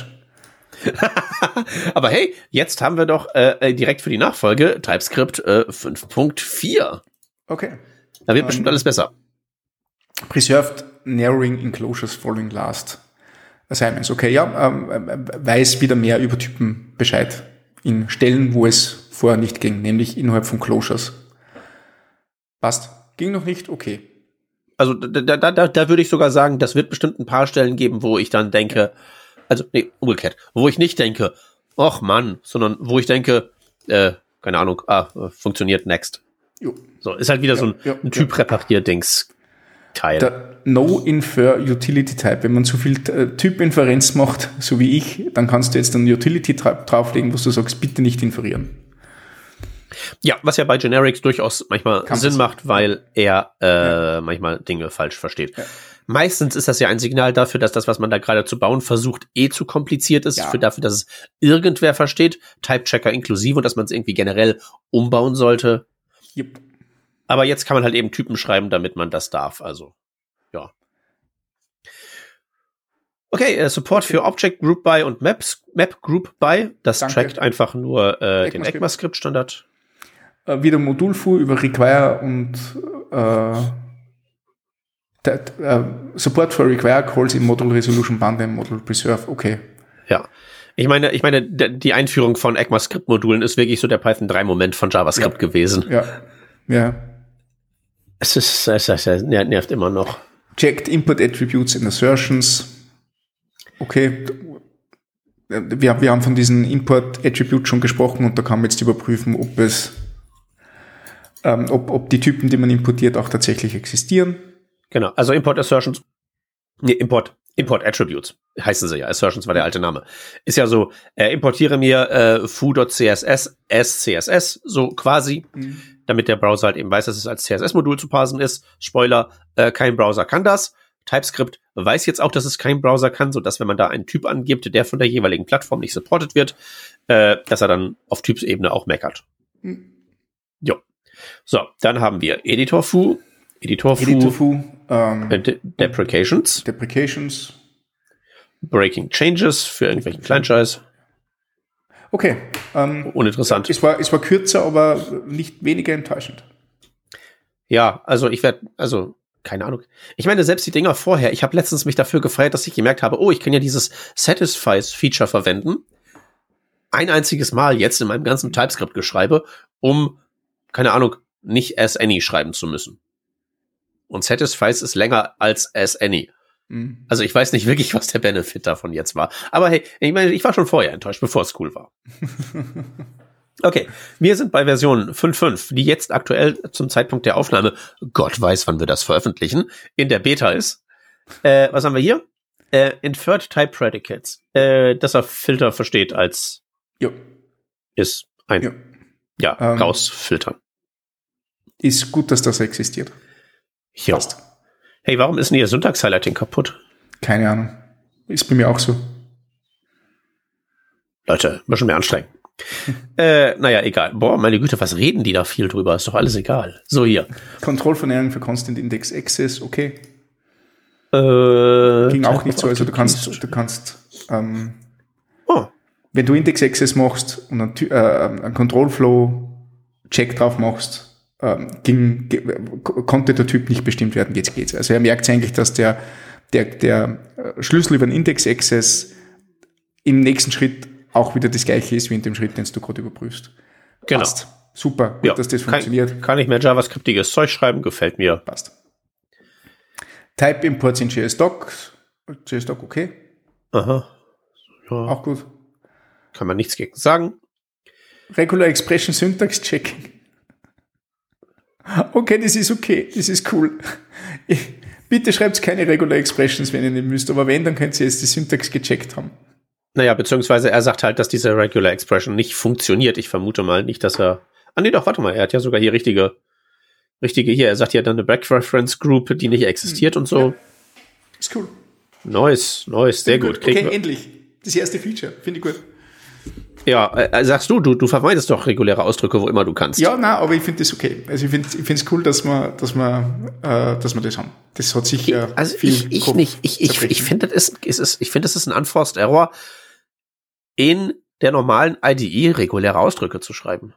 Aber hey, jetzt haben wir doch direkt für die Nachfolge TypeScript 5.4. Okay. Da wird bestimmt alles besser. Preserved narrowing enclosures following last assignments. Okay, ja, weiß wieder mehr über Typen Bescheid in Stellen, wo es vorher nicht ging, nämlich innerhalb von Closures. Passt. Ging noch nicht? Okay. Also da würde ich sogar sagen, das wird bestimmt ein paar Stellen geben, wo ich dann denke, umgekehrt, wo ich nicht denke, ach Mann, sondern wo ich denke, keine Ahnung, funktioniert next. Jo. So, ist halt wieder so ein Typ-Reparier-Dings-Teil. Der No-Infer-Utility-Type, wenn man zu viel Typ-Inferenz macht, so wie ich, dann kannst du jetzt einen Utility-Type drauflegen, wo du sagst, bitte nicht inferieren. Ja, was ja bei Generics durchaus manchmal Sinn macht, weil er manchmal Dinge falsch versteht. Ja. Meistens ist das ja ein Signal dafür, dass das, was man da gerade zu bauen versucht, zu kompliziert ist, dafür, dass es irgendwer versteht, Type-Checker inklusive, und dass man es irgendwie generell umbauen sollte. Yep. Aber jetzt kann man halt eben Typen schreiben, damit man das darf. Also, ja. Okay, Support für Object Group By und Map Group By. Das trackt einfach nur den ECMAScript-Standard. Wieder Modulfu über Require und Support for Require Calls in Module Resolution Bundle, Module Preserve. Okay. Ja. Ich meine, die Einführung von ECMAScript-Modulen ist wirklich so der Python 3-Moment von JavaScript gewesen. Ja. Es nervt immer noch. Checked Import Attributes and Assertions. Okay. Wir haben von diesen Import Attributes schon gesprochen und da kann man jetzt überprüfen, ob die Typen, die man importiert, auch tatsächlich existieren. Genau. Also Import Assertions. Import Import Attributes heißen sie ja. Assertions war der alte Name. Ist ja so, importiere mir foo.css as CSS, so quasi, damit der Browser halt eben weiß, dass es als CSS-Modul zu parsen ist. Spoiler, kein Browser kann das. TypeScript weiß jetzt auch, dass es kein Browser kann, sodass, wenn man da einen Typ angibt, der von der jeweiligen Plattform nicht supported wird, dass er dann auf Typsebene auch meckert. Jo. So, dann haben wir Editor Foo, Deprecations, Breaking Changes für irgendwelchen Kleinscheiß. Okay. Uninteressant. Es war kürzer, aber nicht weniger enttäuschend. Ja, also keine Ahnung. Ich meine, selbst die Dinger vorher, ich habe letztens mich dafür gefeiert, dass ich gemerkt habe, ich kann ja dieses Satisfies-Feature verwenden. Ein einziges Mal jetzt in meinem ganzen TypeScript-Geschreibe, um, keine Ahnung, nicht as any schreiben zu müssen. Und Satisfies ist länger als as any. Also ich weiß nicht wirklich, was der Benefit davon jetzt war. Aber hey, ich meine, ich war schon vorher enttäuscht, bevor es cool war. Okay, wir sind bei Version 5.5, die jetzt aktuell zum Zeitpunkt der Aufnahme, Gott weiß, wann wir das veröffentlichen, in der Beta ist. Was haben wir hier? Inferred Type Predicates. Dass er Filter versteht als ist ein rausfiltern. Ist gut, dass das existiert. Ja. Passt. Hey, warum ist denn Ihr Syntax-Highlighting kaputt? Keine Ahnung. Ist bei mir auch so. Leute, müssen wir anstrengen. Naja, egal. Boah, meine Güte, was reden die da viel drüber? Ist doch alles egal. So, hier. Kontrollvernährung für Constant Index Access, okay. Ging auch nicht so. Also du kannst wenn du Index Access machst und einen Control-Flow-Check drauf machst, konnte der Typ nicht bestimmt werden, geht's. Also er merkt eigentlich, dass der Schlüssel über den Index Access im nächsten Schritt auch wieder das gleiche ist, wie in dem Schritt, den du gerade überprüfst. Genau. Passt. Super, gut, dass das funktioniert. Kann ich mehr JavaScriptiges Zeug schreiben, gefällt mir. Passt. Type Imports in JSDoc, okay. Aha. Ja. Auch gut. Kann man nichts gegen sagen. Regular Expression Syntax Checking. Okay, das ist okay, das ist cool. Bitte schreibt keine Regular Expressions, wenn ihr nicht müsst, aber wenn, dann könnt ihr jetzt die Syntax gecheckt haben. Naja, beziehungsweise er sagt halt, dass diese Regular Expression nicht funktioniert. Ich vermute mal nicht, dass er... warte mal, er hat ja sogar hier richtige hier. Er sagt ja dann eine Back-Reference Group, die nicht existiert und so. Ja. Ist cool. Nice, sehr gut. Okay, endlich. Das erste Feature, finde ich gut. Ja, sagst du vermeidest doch reguläre Ausdrücke, wo immer du kannst. Ja, nein, aber ich finde das okay. Also ich finde es cool, dass wir das haben. Das hat sich ja viel ich finde, das ist ein Unforced Error, in der normalen IDE reguläre Ausdrücke zu schreiben.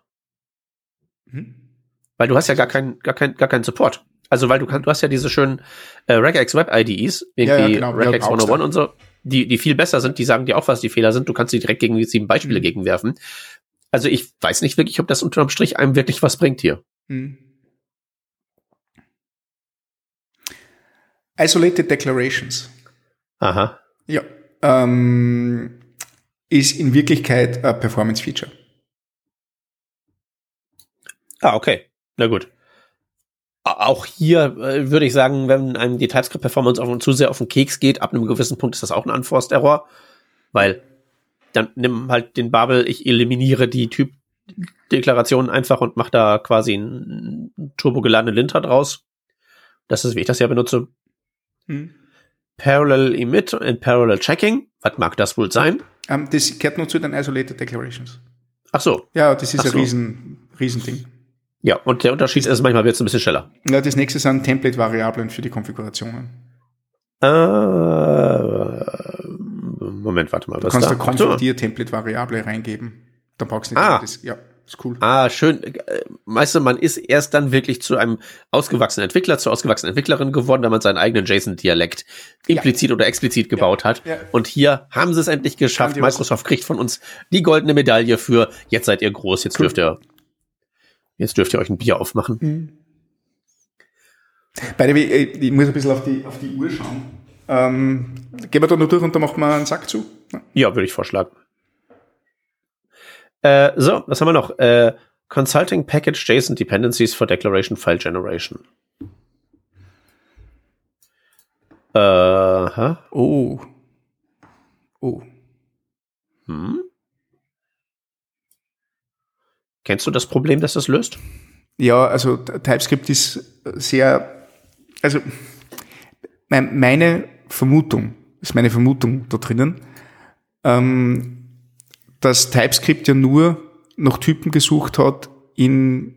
Weil du hast ja gar keinen Support. Also weil du hast ja diese schönen Regex Web IDEs, irgendwie genau. Regex 101 und so, die viel besser sind, die sagen dir auch, was die Fehler sind. Du kannst sie direkt gegen die 7 Beispiele gegenwerfen. Also ich weiß nicht wirklich, ob das unterm Strich einem wirklich was bringt hier. Isolated Declarations. Aha. Ja. Ist in Wirklichkeit ein Performance-Feature. Okay. Na gut. Auch hier würde ich sagen, wenn einem die TypeScript-Performance zu sehr auf den Keks geht, ab einem gewissen Punkt ist das auch ein Unforced Error, weil dann nimm halt den Babel, ich eliminiere die Typ-Deklarationen einfach und mache da quasi einen turbogeladenen Linter draus. Das ist, wie ich das ja benutze. Parallel Emit und Parallel Checking. Was mag das wohl sein? Das gehört nur zu den Isolated Declarations. Ach so. Ja, das ist ein Riesending. Ja, und der Unterschied ist, manchmal wird es ein bisschen schneller. Ja, das nächste sind Template-Variablen für die Konfigurationen. Moment, warte mal. Du kannst da Konfigurier-Template-Variable reingeben. Dann brauchst du nicht das. Ja, ist cool. Schön. Weißt du, man ist erst dann wirklich zu einem ausgewachsenen Entwickler, zur ausgewachsenen Entwicklerin geworden, wenn man seinen eigenen JSON-Dialekt implizit oder explizit gebaut hat. Ja. Und hier haben sie es endlich geschafft. Microsoft kriegt von uns die goldene Medaille für, jetzt seid ihr groß, jetzt dürft ihr euch ein Bier aufmachen. By the way, ich muss ein bisschen auf die Uhr schauen. Gehen wir da noch durch und dann machen wir einen Sack zu? Ja, würde ich vorschlagen. So, was haben wir noch? Consulting Package JSON Dependencies for Declaration File Generation. Oh. Kennst du das Problem, das löst? Ja, also TypeScript ist sehr, also meine Vermutung da drinnen, dass TypeScript ja nur nach Typen gesucht hat in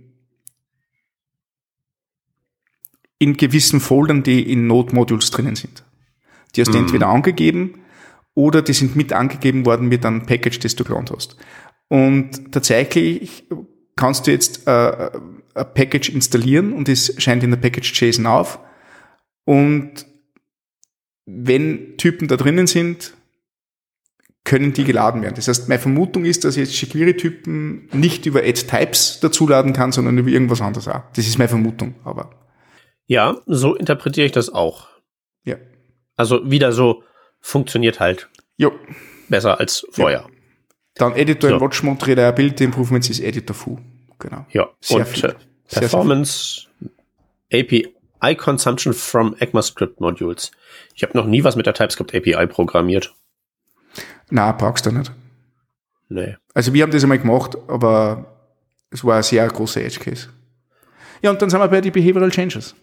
gewissen Foldern, die in Node-Modules drinnen sind. Die hast du entweder angegeben oder die sind mit angegeben worden mit einem Package, das du gelernt hast. Und tatsächlich kannst du jetzt ein Package installieren und es scheint in der Package.json auf. Und wenn Typen da drinnen sind, können die geladen werden. Das heißt, meine Vermutung ist, dass ich jetzt jQuery-Typen nicht über add-types dazuladen kann, sondern über irgendwas anderes auch. Das ist meine Vermutung, aber. Ja, so interpretiere ich das auch. Ja. Also wieder so funktioniert halt. Jo. Besser als vorher. Ja. Dann Editor in WatchMod, Reliability Improvements ist Editor Foo. Genau. Ja, sehr und viel. Performance, API Consumption from ECMAScript Modules. Ich habe noch nie was mit der TypeScript API programmiert. Na, brauchst du nicht. Nee. Also wir haben das einmal gemacht, aber es war ein sehr großer Edge Case. Ja, und dann sind wir bei den Behavioral Changes.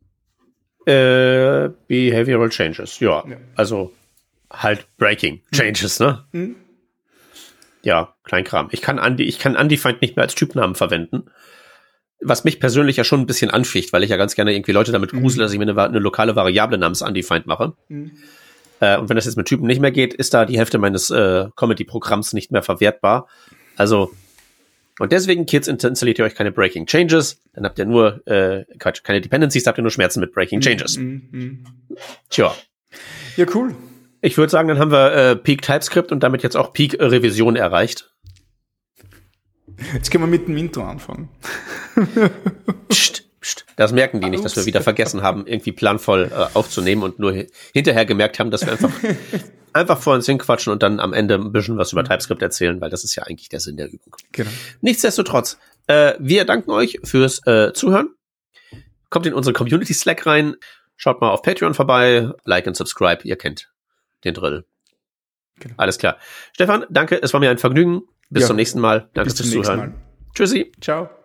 Behavioral Changes, ja. Also halt Breaking Changes, ne? Mhm. Ja, Kleinkram. Ich kann Undefined nicht mehr als Typnamen verwenden. Was mich persönlich ja schon ein bisschen anficht, weil ich ja ganz gerne irgendwie Leute damit grusel, dass ich mir eine lokale Variable namens Undefined mache. Und wenn das jetzt mit Typen nicht mehr geht, ist da die Hälfte meines Comedy-Programms nicht mehr verwertbar. Also, und deswegen, Kids, installiert ihr euch keine Breaking Changes, dann habt ihr nur, keine Dependencies, habt ihr nur Schmerzen mit Breaking Changes. Tja. Ja, cool. Ich würde sagen, dann haben wir Peak TypeScript und damit jetzt auch Peak Revision erreicht. Jetzt können wir mit dem Intro anfangen. Psst. Das merken die nicht, dass wir wieder vergessen haben, irgendwie planvoll aufzunehmen und nur hinterher gemerkt haben, dass wir einfach vor uns hinquatschen und dann am Ende ein bisschen was über TypeScript erzählen, weil das ist ja eigentlich der Sinn der Übung. Genau. Nichtsdestotrotz, wir danken euch fürs Zuhören. Kommt in unsere Community Slack rein, schaut mal auf Patreon vorbei, like und subscribe, ihr kennt den Drill. Genau. Alles klar. Stefan, danke, es war mir ein Vergnügen. Bis zum nächsten Mal. Danke fürs Zuhören. Tschüssi. Ciao.